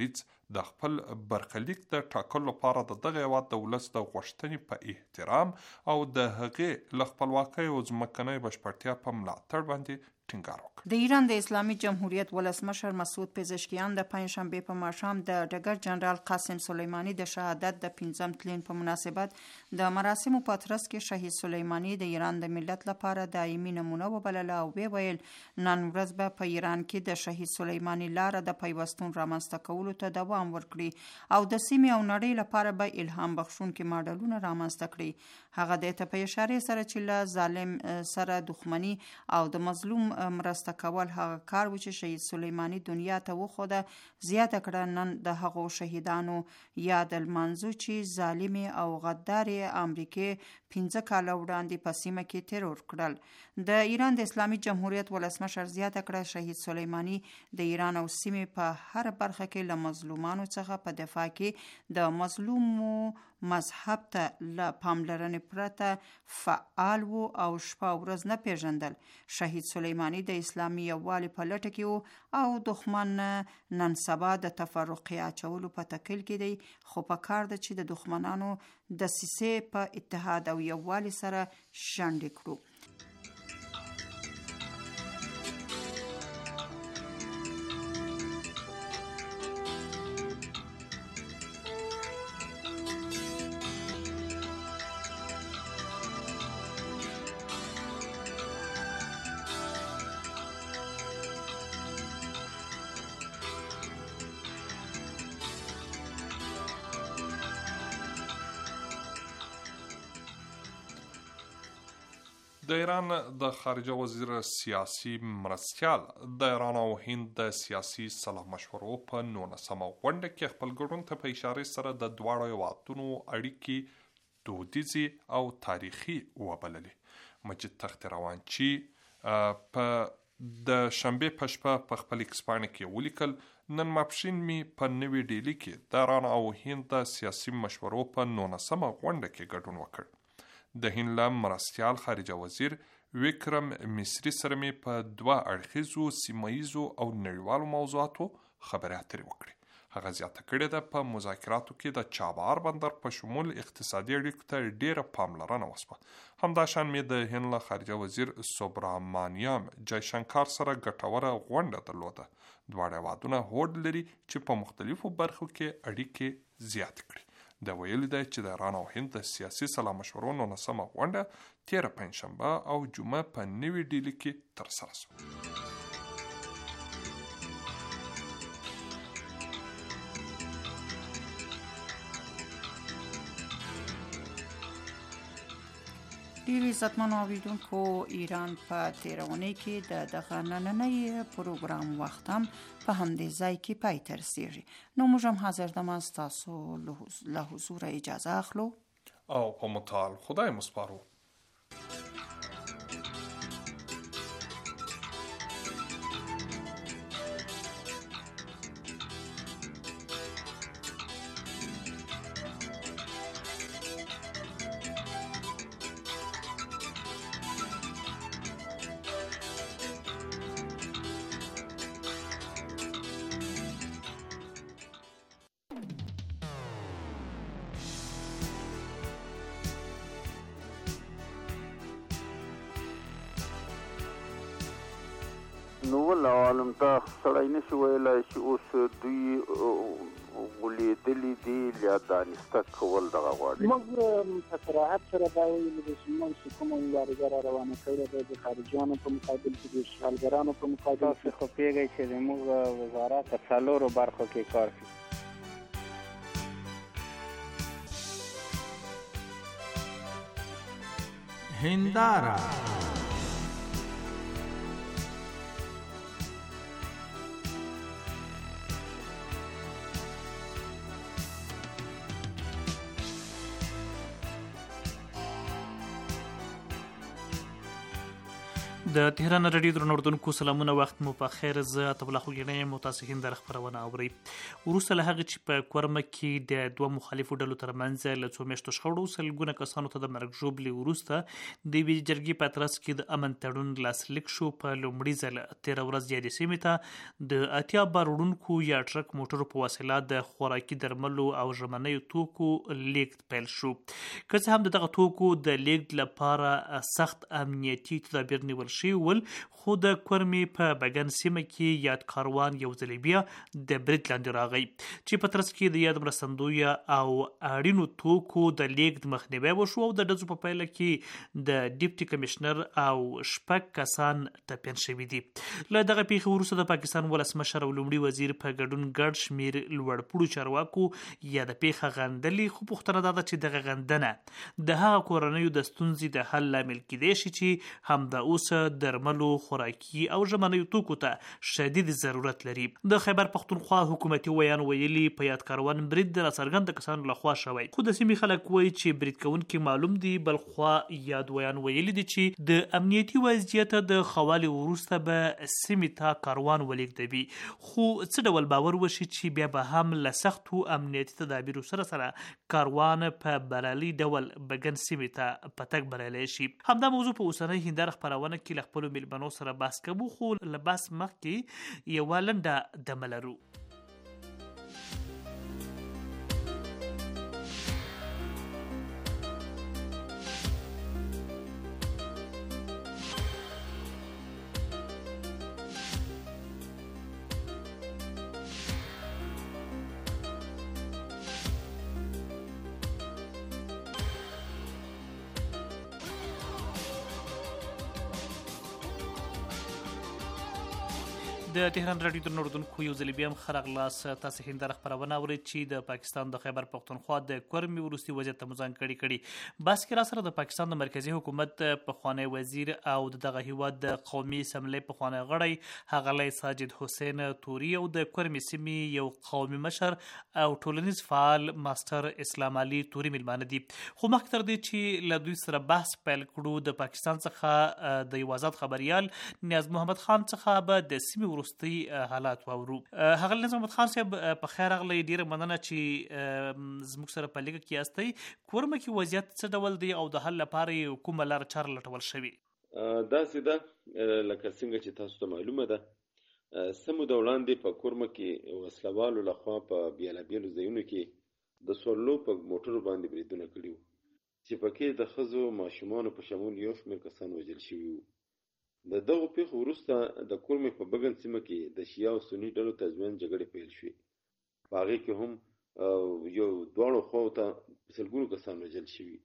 د خپل برخلیک د ټاکلو لپاره د دغه هیواد د ولس د غوښتنې په احترام او د هغې له خپلواکۍ او ځمکنۍ بشپړتیا په ملاتړ باندې ټینګار وکړ. د ایران د اسلامي جمهوریت ولسمشر مسعود پزشکیان د پنجشنبې په ماښام د ډګر جنرال قاسم سلیمانی د شهادت د پنځم تلین په مناسبت د مراسمو په ترڅ کې شهید سلیمانی د ایران د ملت لپاره دایمي نمونه وبلله او ویې ویل نن ورځ به په ایران کې د شهید سلیمانی لاره د پیوستون رامنځته کولو ته دوام ورکړي او د سیمې او نړۍ لپاره به الهام بخښونکي ماډلونه رامنځته کړي. هغه دې ته په اشارې سره چې له ظالم سره دښمني او د مظلوم مرسته کول هغه کار و چې شهید سلیمانی دنیا ته وښوده، زیاته کړه نن د هغو شهیدانو یاد لمانځو چې ظالمې او غدارې امریکې پنځه کاله وړاندې په سیمه کې ترور کړل. د ایران د اسلامي جمهوریت ولسمشر زیاته کړه شهید سلیمانی د ایران او سیمې په هر برخه کې له مظلومانو څخه په دفاع کې د مظلومو مذهب ته له پاملرنې پرته فعال و او شپه ورځ نه پیژندل. شهید سلیمانی د اسلامي یووالي په لټه کې و او دښمن نن سبا د تفرقې اچولو په تکل کې دی، خو په کار ده چې د دښمنانو د سیسې په اتحاد او یووالي سره شنډې کړو. د ایران د خارجه وزیر سیاسي مرستیال د ایران او هند د سیاسي صلاح مشورو په نولسمه غونډه کې خپل ګډون ته په اشارې سره د دواړو هیوادونو اړیکې دودیزې او تاریخي وبللې. مجید تخت روانچی په د شنبې په شپه په خپل ایکس پاڼه کې ولیکل نن ماپښین می په نوې ډیلي کې د ایران او هند د سیاسي مشورو په نولسمه غونډه کې ګډون وکړ. د هند له مرستیال خارجه وزیر وکرم مصری سره می په دوه اړخیزو سیمایزو او نړیوالو موضوعاتو خبرې اترې وکړې. هغه زیاته کړې ده په مذاکراتو کې د چابهار بندر په شمول اقتصادي اړیکو ته ډیره پاملرنه وشوه. همداشان می د هند له خارجه وزیر سوبرامانیام جایشنکار سره ګټوره غونډه درلوده. دواړه هیوادونه هوډ لري چې په مختلفو برخو کې اړیکې زیات کړي. د ویلي دی چې د ایران او هند د سیاسي صلاح مشورو نولسمه غونډه تیره پنجشنبه او جمعه په نوې ډیلي کې ترسره شوه. ډیرو عزتمنو اوریدونکو، ایران په تیره اونۍ کې د دغه نننۍ پروګرام وخت هم په همدې ځای کې پای ته رسیږي. نو موږ هم حاضر دمه ستاسو له حضوره اجازه اخلو او په متعال خدای مسپارو. نو ول عالم ته سړی نشي ویلی چې اوس دوی غولېدلي دي یا دانسته کول دغه غواړي. موږ په صراحت سره دا ویلو چې موږ چې کومه مبارزه را روانه کړې ده د خارجیانو په مقابل کې د اشغالګرانو په مقابل کې، تاسو خو پوهېږئ چې زموږ وزارت په څلورو برخو کې کار کوي. هنداره د تهران رادیو درنو اردوونکو سلامونه، وخت مو په خیر. زه عطا الله خوږیڼی یم او تاسو هنداره خپرونه اورئ. وروسته له هغې چې په کورمه کې د دوه مخالفو ډلو ترمنځ له څو میاشتو شخړو سلګونه کسانو ته د مرګ ژوبلې وروسته د یوې جرګې په اعتراض کې د امن تړون لاسلیک شو. په لومړي ځل تېره ورځ یادې سیمې ته د اتیا بار وړونکو یا ټرک موټرو په وسیله د خوراکي درملو او ژمنیو توکو لیږد پیل شو. که څه هم د دغه توکو د لیږد لپاره سخت امنیتي تدابیر نیول شوي ول، خو د کورمې په بګن سیمه کې یاد کاروان یو ځل بیا د برید لاندې راغی چې په ترڅ کې د یاد مرستندویه او اړینو توکو د لیږد مخنیوی وشو او د ډزو په پایله کې د ډیپټي کمشنر او شپږ کسان ټپیان شوي دي. له دغه پیښې وروسته د پاکستان ولسمشر او لومړي وزیر په ګډون ګډ شمېر لوړپوړو چارواکو یا د پیښه غندلې، خو پوښتنه دا ده چې دغه غندنه د هغه کورنیو د ستونزې د حل لامل کیدای شي چې همدا اوس درملو، خوراکي او ژمنیو توکو ته شدید ضرورت لري. د خیبر پختونخوا حکومتي ویان ویلي په یاد کاروان برید د ناڅرګند کسانو لخوا شوی، خو د سیمې خلک وایي چې برید کوونکي معلوم دي. بل خوا یاد ویان ویلي دي چې د امنیتي وضعیت د خوالي وروسته به سیمې ته کاروان ولېږدوي، خو څه ډول باور وشي چې بیا به هم له سختو امنیتي تدابیرو سره سره کاروان په بریالي ډول بګن سیمې ته په تګ بریالی شي. همدا موضوع په اوسنۍ هنداره خپرونه کې له خپلو میلمنو سره بحث کوو، خو له بحث مخکې یوه لنډه دمه لرو. د تهران رادیو درنو اردوونکو یو ځل بیا هم ښه راغلاست. تاسو هنداره خپرونه اورئ چې د پاکستان د خیبر پختونخوا د کورمې وروستي وضعیت ته مو ځانګړې کړي. بحث کې را سره د پاکستان د مرکزي حکومت پخوانی وزیر او د دغه هیواد د قومي اسمبلۍ پخوانی غړی ښاغلی ساجد حسین توري او د کورمې سیمې یو قومي مشر او ټولنیز فعال ماسټر اسلام علي توري میلمانه دي. خو مخکې تر دې چې له دوی سره بحث پیل کړو، د پاکستان څخه د یو آزاد خبریال نیاز محمد خان څخه به د سیمې وروستي حالات واورو. هغه نیاز محمد خان صاحب په خیر راغلی، ډیره مننه چې زموږ سره په لیږه کې یاستئ. کورمه کې وضعیت څه ډول دی او د حل لپاره یې کومه لاره چاره لټول شوې؟ داسې ده لکه څنګه چې تاسو ته معلومه ده، څه موده وړاندې په کورمه کې وسلوالو لخوا په بیلابیلو ځایونو کې د سورلو په موټرو باندې بریدونه کړي وو چې پکې د ښځو ماشومانو په شمول یو شمېر کسان وژل شوي وو. د دغو پیښو وروسته د کورمې په بګن سیمه کې د شیعه او سني ډلو ترمنځ جګړې پیل شوې. په هغې کې هم یو دواړو خواو ته په سلګونو کسان وژل شوي.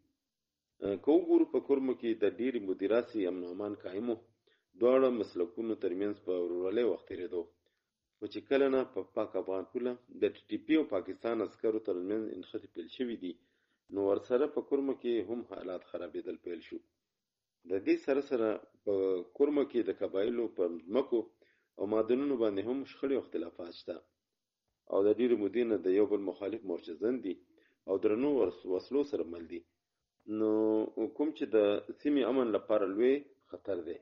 که وګورو په کورمه کې د ډېرې مودې راسې امن او امان قایم و، دواړه مسلکونو ترمنځ په ورورولۍ وخت تېرېدو. خو چې کله نه په پاک افغان پوله د ټي ټي پي او پاکستان عسکرو ترمنځ نښتې پیل شوي دي، نو ورسره په کورمه کې هم حالات خرابېدل پیل شو. د دې سره سره په کورمه کې د قبایلو پر ځمکو او معدنونو باندې هم شخړې او اختلافات شته او د ډېرې مودې نه د یو بل مخالف مورچزن دي او درنو وسلو سره مل دي، نو کوم چې د سیمې امن لپاره لوی خطر دی.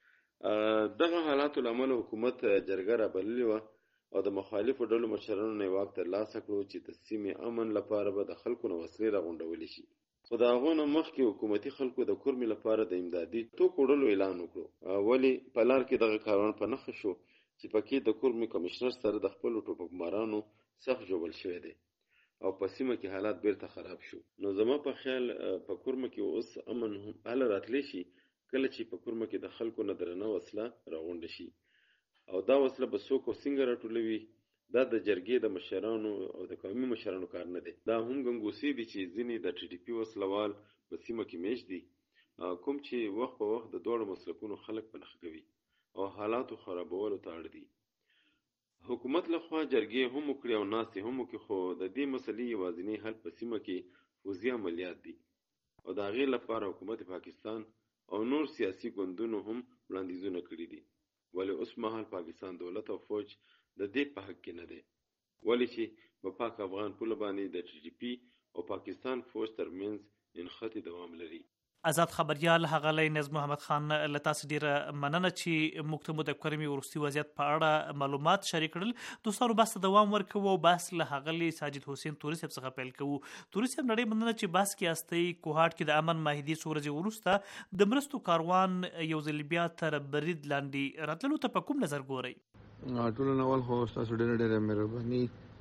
دغه حالاتو له امله حکومت جرګه رابللې وه او د مخالفو ډلو مشرانو نه یې واک ترلاسه کړو چې د سیمې امن لپاره به د خلکو نه وسلې راغونډولی شي. خو د هغو نه مخکې حکومتي خلکو د کورمې لپاره د امدادي توکو وړلو اعلان وکړو. ولې په لار کې دغه کاروان په نښه شو چې پکې د کورمې کمشنر سره د خپلو ټوپکمارانو سخت ژوبل شوی دی او په سیمه کې حالات بیرته خراب شو. نو زما په خیال په کورمه کې اوس امن هم هله راتلی شي کله چې په کورمه کې د خلکو نه درنه وسله راغونډه شي. او دا وسله به څوک او څنګه راټولوي، دا د جرګې د مشرانو او د قومي مشرانو کار نه دی. دا هم ګنګوسې دي چې ځینې د ټي ټي پي وسلوال په سیمه کې میشت دي، کوم چې وخت په وخت د دواړو مسلکونو خلک په نښه کوي او حالاتو خرابولو ته اړ دي. حکومت لخوا جرګې هم وکړي او ناستې هم وکړي، خو د دې مسلې یوازینی حل په سیمه کې پوځي عملیات دي او د هغې لپاره حکومت پاکستان او نور سیاسي ګوندونو هم وړاندیزونه کړي دي. ولې اوس مهال پاکستان دولت او فوج د دې په حق کې نه دی، ولې چې په پاک افغان پوله باندې د ټي ټي پي او پاکستان فوج ترمنځ نښتې دوام لري. آزاد خبريال هغلی نظم محمد خان له تاسو ډیره مننه چې موږ ته مو د کرمي ورستي وضعیت په اړه معلومات شریک کړل. دوستانو بس دوام ورکوو او بس له هغلی ساجد حسین توري صاحب څخه پیل کوو. توري صاحب نړۍ مننه چې بس کې استي کوهاټ کې د امن ماهدي سورج ورسته د مرستو کاروان یو ځل بیا تر برید لاندې راتللو ته په کوم نظر ګورئ؟ ټول اول خو تاسو ډیره ډیره مهرباني.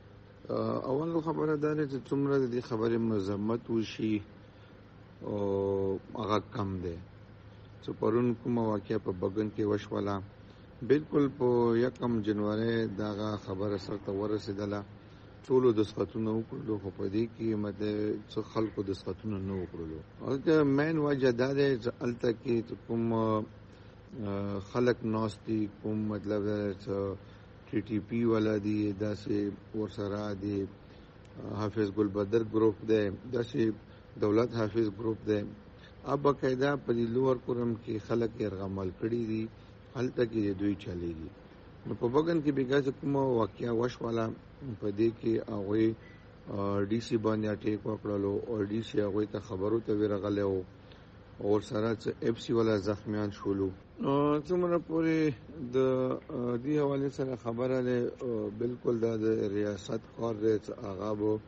اول خبره ده چې څومره د دې خبرې مذمت وشي او هغه کم دی. چې پرون کومه واقعه په بګن کې وشوله بالکل په یکم جنوري دغه خبره سره ته ورسېدله. ټولو دسخطونه وکړلو خو په دې کې مده څه خلکو دسخطونه نه وکړلو. هغه مین وجه دا دی چې هلته کې کوم خلک ناست دي، کوم مطلب دی چې ټي ټي پي والا دي، داسې ورسره دي حافظ ګلبدر ګروپ دی، داسې دولت حافظ گروپ دی. اب باقاعده په دې لوړ کورم کې خلک یرغمل کړي دي، هلته کې دوی چلیږي. نو په بګن کې بیګه کومه واقعیا وشواله په دې کې هغه ډي سي باندې اٹیک وکړلو او ډي سي هغه ته خبرو ته ورغله او سره چې اف سی ولا زخمیان شولو. څومره پورې د دې حواله سره خبره ده بالکل د ریاست کار دی چې هغه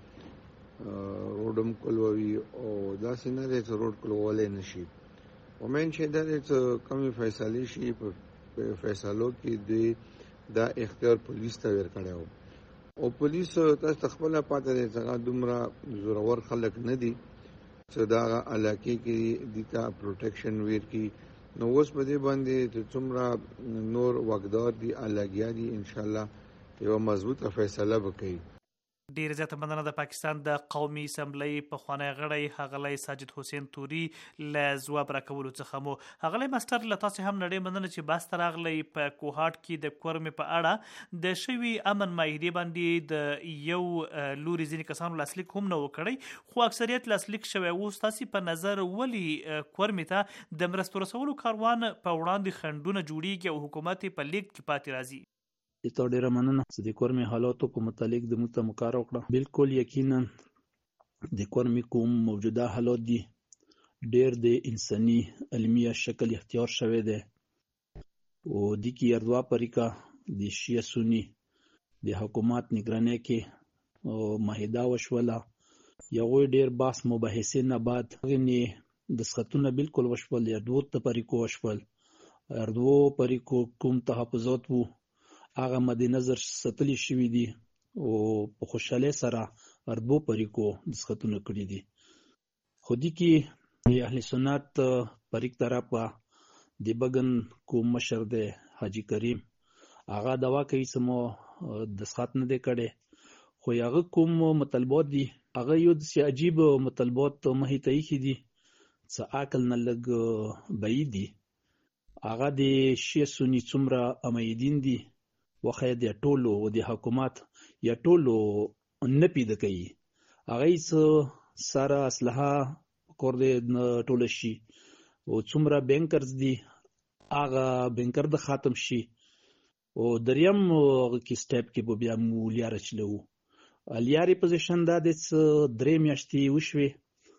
روډم کولوي او دا سینه دې چې روډ کولولې نشي. ومن چې دا چې کومي فیصله شي په فیصلو کې د دا اختیار پولیس ته ورکړیو او پولیس تاسو خپل پاتې دي چې دومره زورور خلک نه دي چې دا علاقه کې دیتا پروټیکشن ویر کی. نو اوس په دې باندې چې څومره نور وګدار دي الګیا دي ان شاء الله یو مضبوطه فیصله وکړي. ډیر زیاته مننه د پاکستان د قومي اسمبلی پخوانی غړی هغلی ساجد حسین توري له ځواب راکولو څخه مو. هغلی ماستر له تاسو هم نړۍ مننه چې بس ته راغلی په کوهاټ کې د کورمې په اړه د شوي امن معاهدې باندې د یو لوري ځینې کسانو لاسلیک هم نه و کړی، خو اکثریت لاسلیک شوی. اوس تاسې په نظر ولې کورمې ته د مرستو رسولو کاروان په وړاندې خنډونه جوړیږي او حکومت په لیک کې پاتې راځي؟ ته ډیره مننه چې د کورمې حالاتو په متعلق د موږ ته مکاره وکړه. بالکل یقینا د کورمې کوم موجوده حالات دي ډیر د انساني علمي شکل اختیار شوی دی او د کې یردوا پریکا د شیعه سنی د حکومت نگرانی کې او معاهده وشوله. یو ډیر باس مباحثې نه بعد غني د سختونه بالکل وشول. یردو ته پریکو وشول. یردو پریکو کوم تحفظات وو هغه مد نظر ستلی شوی دي او په خوشاله سره اردو پریکو دسختونه کړی دي. خودی کې اهل سنت پریک طرفه د بګن کوم مشر دی حاجی کریم هغه دوا کوي سمو دسخت نه دی کړي، خو هغه کوم مطالبات دي هغه یو د عجیب مطالبات مهي تای کی دي څه عقل نه لګ بعید دي. هغه د شیعه سنی څومره امایدین دي وخه د ټولو د حکومت یا ټولو نه پیدا کوي. هغه سره اسلحه کور د ټولو شي او څومره بینکرز دي هغه بینکر د ختم شي او دریم کې سټیپ کې به بیا مولیار چلو. الیاري پوزیشن دا د درې میاشتې وشوي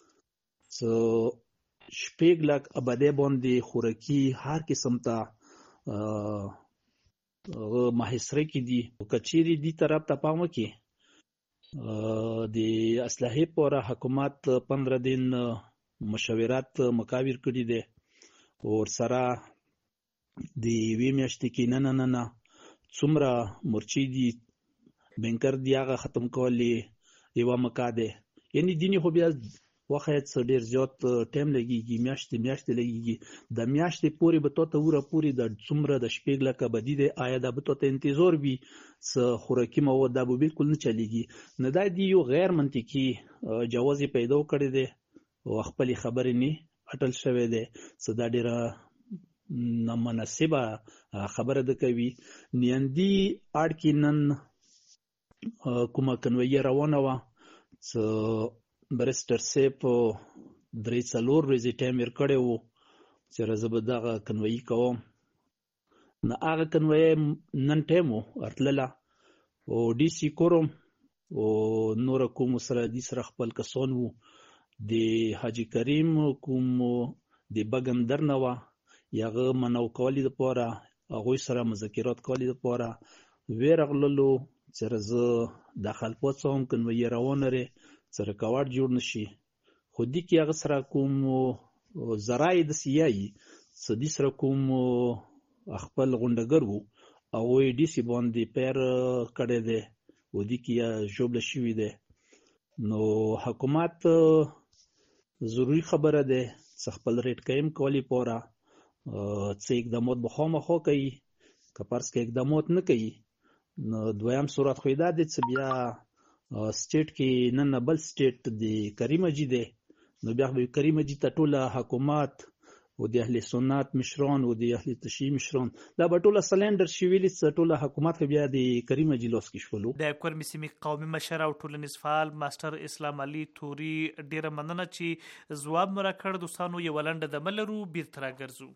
څه شپږ لک اباده باندې خوراکي هر قسم ته محاصره کې دي. کچيري دي طرف ته پام کې د اسلحه پر حکومت پندرہ دن مشاورات مقابر کړي دي او سره د وی میاشتې کې نه نه نه څومره مرچي دي بنکر دی هغه ختم کولې یو مقاده. یعنی دیني خو بیا وخت ډیر زیات ټایم لګیږي، میاشتې میاشتې لګیږي. د میاشتې پورې به ته وره پورې د څومره د شپږ لکه بدی دی آیا د به ته انتظار وي څه خوراکي مواد دا به بالکل نه چلیږي. نه دا دی یو غیر منطقي جواز پیدا کړی دی او خپل خبرې نه اټل شوی دی. څه دا ډیره نامناسبه خبره ده کوي. نیندي اړ کې نن کومه کنوي روانه و څه برستر سیپ درې څلور ورځې ټایم ورکړی وو چې زه به دغه کنوایي کوم. نه هغه کنوایي نن ټایم و ورتلله او ډي سي کورم او نور کوم سره دي سره خپل کسان وو. د حاجي کریم کوم د بګم درنه وه یغه منو کولی دپاره هغوی سره مذاکرات کولی دپاره وی راغللو چې زه دا خلک وڅوم که نو یې روانه رې چې رکاوټ جوړ نه شي خو دې کې هغه سره کوم ذرایع داسې یایي چې دې سره کوم خپل غونډګر وو هغوی ډیسي باندې پیر کړی دی و دې کې یا ژوبله شوي دی نو حکومت ضروري خبره ده چې خپل ریټ قایم کولو لپاره څه اقدامات به خامخا کوي که فرض کې اقدامات نه کوي نو دویم صورت خو دا دی چې بیا سټیټ کې نن نه بل سټیټ د کریم مجید دی نو بیا به کریم مجید ته ټوله حکومت و د اهل سنت مشران و د اهل تشیع مشران دا به ټوله سلنډر شویلي چې ټوله حکومت بیا د کریم مجید لاس کې شولو د کورمي سیمې قومي مشر او ټولنیز فعال ماستر اسلام علي توري ډیره مننه چې ځواب مو راکړ دوستانو یو لنډه دمه لرو بیرته راګرځو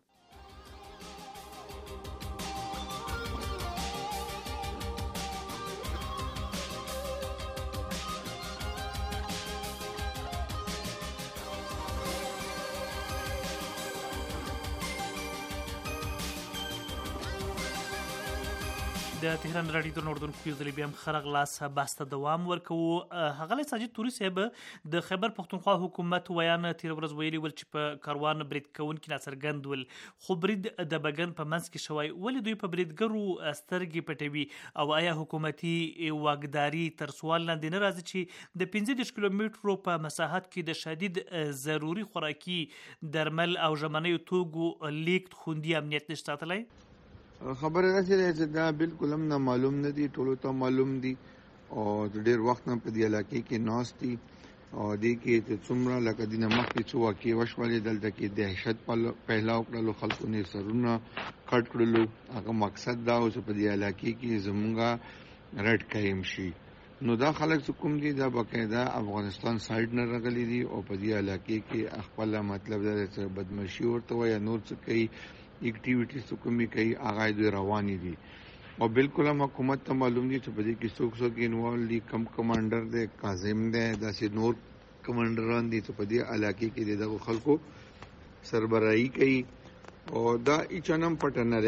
د تهران راډیو د اردوونکو یو ځل بیا هم ښه راغلاست بحث ته دوام ورکوو ښاغلی ساجد توري صاحب د خیبر پښتونخوا حکومت ویان تېره ورځ ویلي ول چې په کاروان برید کوونکي ناڅرګند ول خو برید د بګن په منځ کې شوی ولې دوی په بریدګرو سترګې پټوي او آیا حکومتي واکداري تر سوال لاندې نه راځي چې د پنځه دېرش کیلومترو په مساحت کې د شدید ضروري خوراکي درمل او ژمنیو توکو لیږد خوندي امنیت نشي ساتلی خبره داسې ده چې دا بالکل هم نه معلوم نه دي ټولو ته معلوم دي او ډېر وخت نه په دې علاقې کې ناست دي او دې کې چې څومره لکه دینه مخکې څو واقعې وشولې دلته کې دهشت پیدا وکړلو خلکو نه سرونه کټ کړلو هغه مقصد دا و چې په دې علاقې کې زمونږ رډ قایم شي نو دا خلک چې کوم دي دا باقاعده افغانستان سایډ نه راغلي دي او په دې علاقې کې خپل مطلب دا چې بدمعشي ورته وایي یا نور څه کوي ایکټیویټیز څه کومې کوي هغه دوی روانې دي او بالکل هم حکومت ته معلوم دي چې په دې کې څوک څوک انوالو دي کم کمانډر دی کاظم دی داسې نور کمانډران دي چې په دې علاقې کې د دغو خلکو سربراهي کوي او دا هیڅ هم پټه نه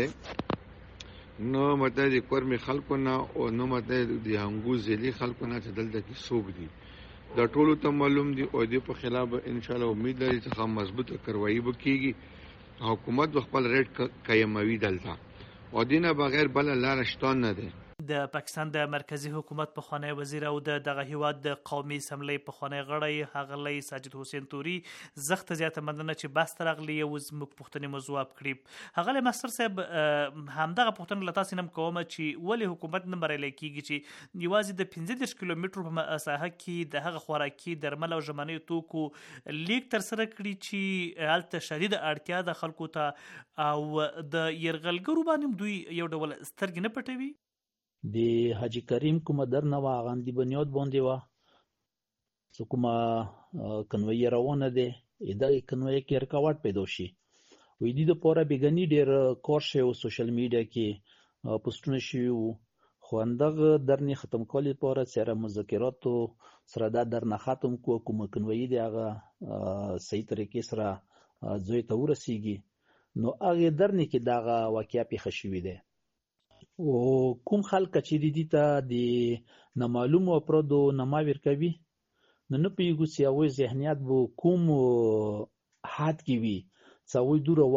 دی نو مطلب د کورمي خلکو نه او نو مطلب د هنګو ځلي خلکو نه چې دلته کې څوک دي دا ټولو ته معلوم دي او دې په خلاف انشاءالله امید لري چې ښه مضبوطه کاروایي به کېږي حکومت خپل ریټ قایموي دلته او دینه بغیر بل لاره شته نه ده د پاکستان د مرکزی حکومت پخوانی وزیر او د دغه هیواد د قومي اسمبلی پخوانی غړی ښاغلی ساجد حسین توري زخت زیاته مننه چې بحث ته راغلی او زموږ پوښتنې مو ځواب کړي ښاغلی ماستر صاحب همدغه پوښتنه له تاسې نه هم کومه چې ولې حکومت نه بریالی کېږي چې یوازې د پنځه دېرش کیلومترو په مساحه کې د هغه خوراکي درمل او ژمنیو توکو لیږد ترسره کړي چې هلته شدیده اړتیا ده خلکو ته او د یرغلګرو باندې دوی یو ډول سترګې نه پټوي د حاجی کریم کومه درنه وه هغه اندي بنیاد باندې وه څه کومه کنویه روانه دی دغې کنویه کې رکاوټ پیدا شي وایي دې دپاره بېګني ډېر کار شوی و سوشل میډیا کې پوسټونه شوي وو خو همدغه درنې ختم کولو لپاره چې هره مذاکراتو سره دا درنه ختم کړو کومه کنویي دی هغه صحیح طریقې سره ځای ته ورسېږي نو هغې درنې کې دغه واقعه پېښه شوې دی او کوم خلک چې دي ته د نامعلومو افرادو نما ورکوي نو نه پوهېږو چې هغوی ذهنیت به کوم حد کې وي چې هغوی دومره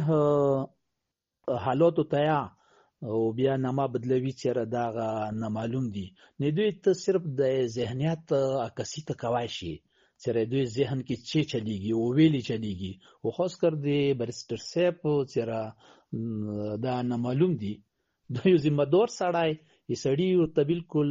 واضح حالاتو ته او بیا نما بدلوي چېرې دغه نامعلوم دي نو دوی ته صرف د ذهنیت عکاسي ته کوای شي چېرې دوی ذهن کې څه چلیږي او ویلې چلیږي او خاص کر د بریسټر صاحب چېرې دا نامعلوم دي دا یو ذمه دار سړی یې سړي ورته بالکل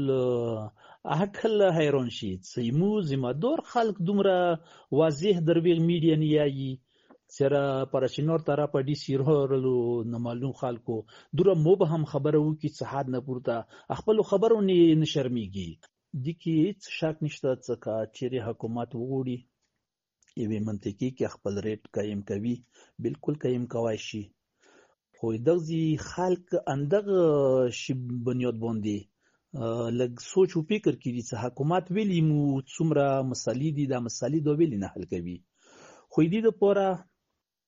عقل حیران شي چې موږ ذمه دار خلک دومره واضح درویغ میډیا نه یایي چېرې پرچینار طرف ډي سي راغلو نامعلوم خلکو دومره مبهم خبره وکړي چې حد نه پورته خپلو خبرو نه نه شرمېږي دې کې هېڅ شک نشته چې که چېرې حکومت وغواړي یوې منطقې کې خپل ریټ قایم کوي بالکل قایم کوای شي خو دغه خلک اندغه شی بنیاد باندې لږ سوچ او فکر کړي چې حکومت ویلي مو څومره مسالې دي دا مسالې دا ویلي نه حل کوي خو دې دپاره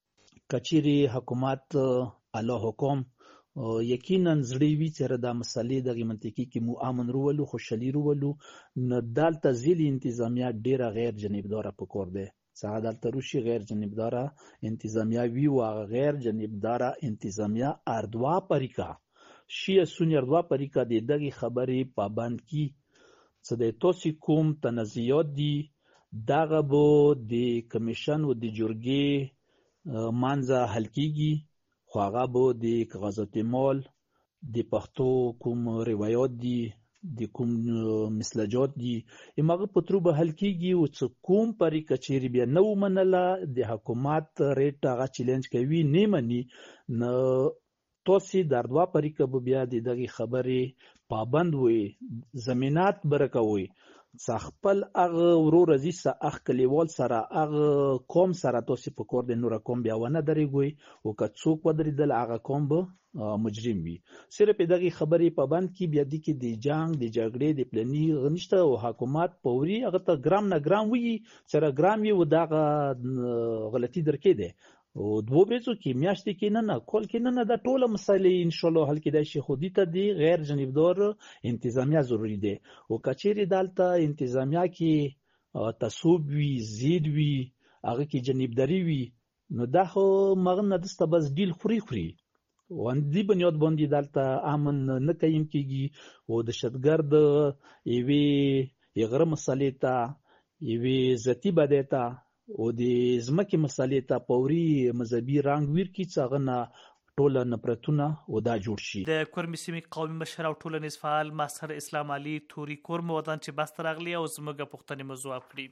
کچيري حکومت الله حکم یقینا زړی وی چې دا مسلې د منطقي کې مو امن رولو خوشحالي رولو نه دالته ځلې انتظامیه ډیره غیر جانبداره پکور ده سعادت تروشی غیر جانبداره انتظامیه وی و غیر جانبداره انتظامیه اردوا پریکا شیعه سنی اردوا پریکا د دغه خبرې پابند کی څه د توسی کوم تنازعات دي دغه بو د کمیشن او د جرګې مانزه حل کیږي خو هغه به د کاغذات مال د پښتو کوم روایت دي د کوم مسلجات دي امغه پترو به حل کیږي او څه کوم پرې کچېری بیا نو منله د حکومت ریټ هغه چیلنج کوي نه مني نو توسی دردوا پرې کبه بیا د دغه خبرې پابند وي زمينات برکوي خپل هغه ورور عزیز سره اخ کلیوال سره هغه قوم سره توسی په کور د نور قوم بیا ونه درېږي او که څوک ودرېدل هغه قوم به مجرم وي صرف دغه خبرې پابند کی بیا د کې د جنگ د جګړې د پلاني غنښت او حکومت پوري هغه ته ګرام نه ګرام وي سره ګرام وي او دغه غلطي درکې ده او دوه ورځو کې میاشتې کې نه نه کول کې نه نه د ټوله مسایلې ان شاء الله حل کېدای شي خو دې ته دی غیر جانبدار انتظامیه ضروری ده او کچېری دالته انتظامیه کې تعصب وي زید وي هغه کې جانبداري وي نو دا خو مغنه دسته بس ډیل خوري خوري وندې بنیاد باندې دالته امن نه کایم کیږي او د شتګرد ایوي یغره مسالې ته ایوي ذاتی بدیتا او د زمکه مسالې ته پوري مذهبي رنگ ویر کی څنګه نه ټوله نفرتونه او دا جوړ شي د کورمي سیمې قومي مشر او ټولنیز فعال ماسر اسلام علي توري کورم ودان چې بس ترغلي او زمګه پښتني موضوع کړی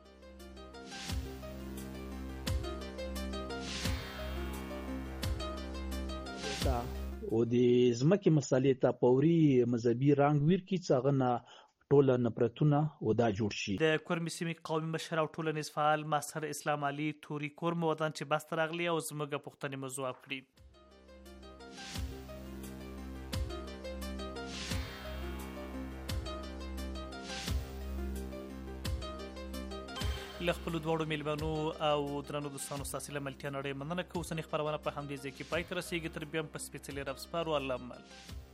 او د زمکه مسالې ته پوري مذهبي رنگ ویر کی څنګه نه ټوله نفرتونه او دا جوړ شي د کورمي سیمې قومي مشر او ټولنیز فعال ماسر اسلام علي توري کورم ودان چې بس ترغلي او زمګه پښتني موضوع کړی لخپل دوړو میلمنو او درنو دوستانو ستاسو له ملتیا نړۍ مننه کوم سنې خبرونه په همدې ځای کې پای تر رسیدي تر بیا په سپیڅلې رب سپارو الله مل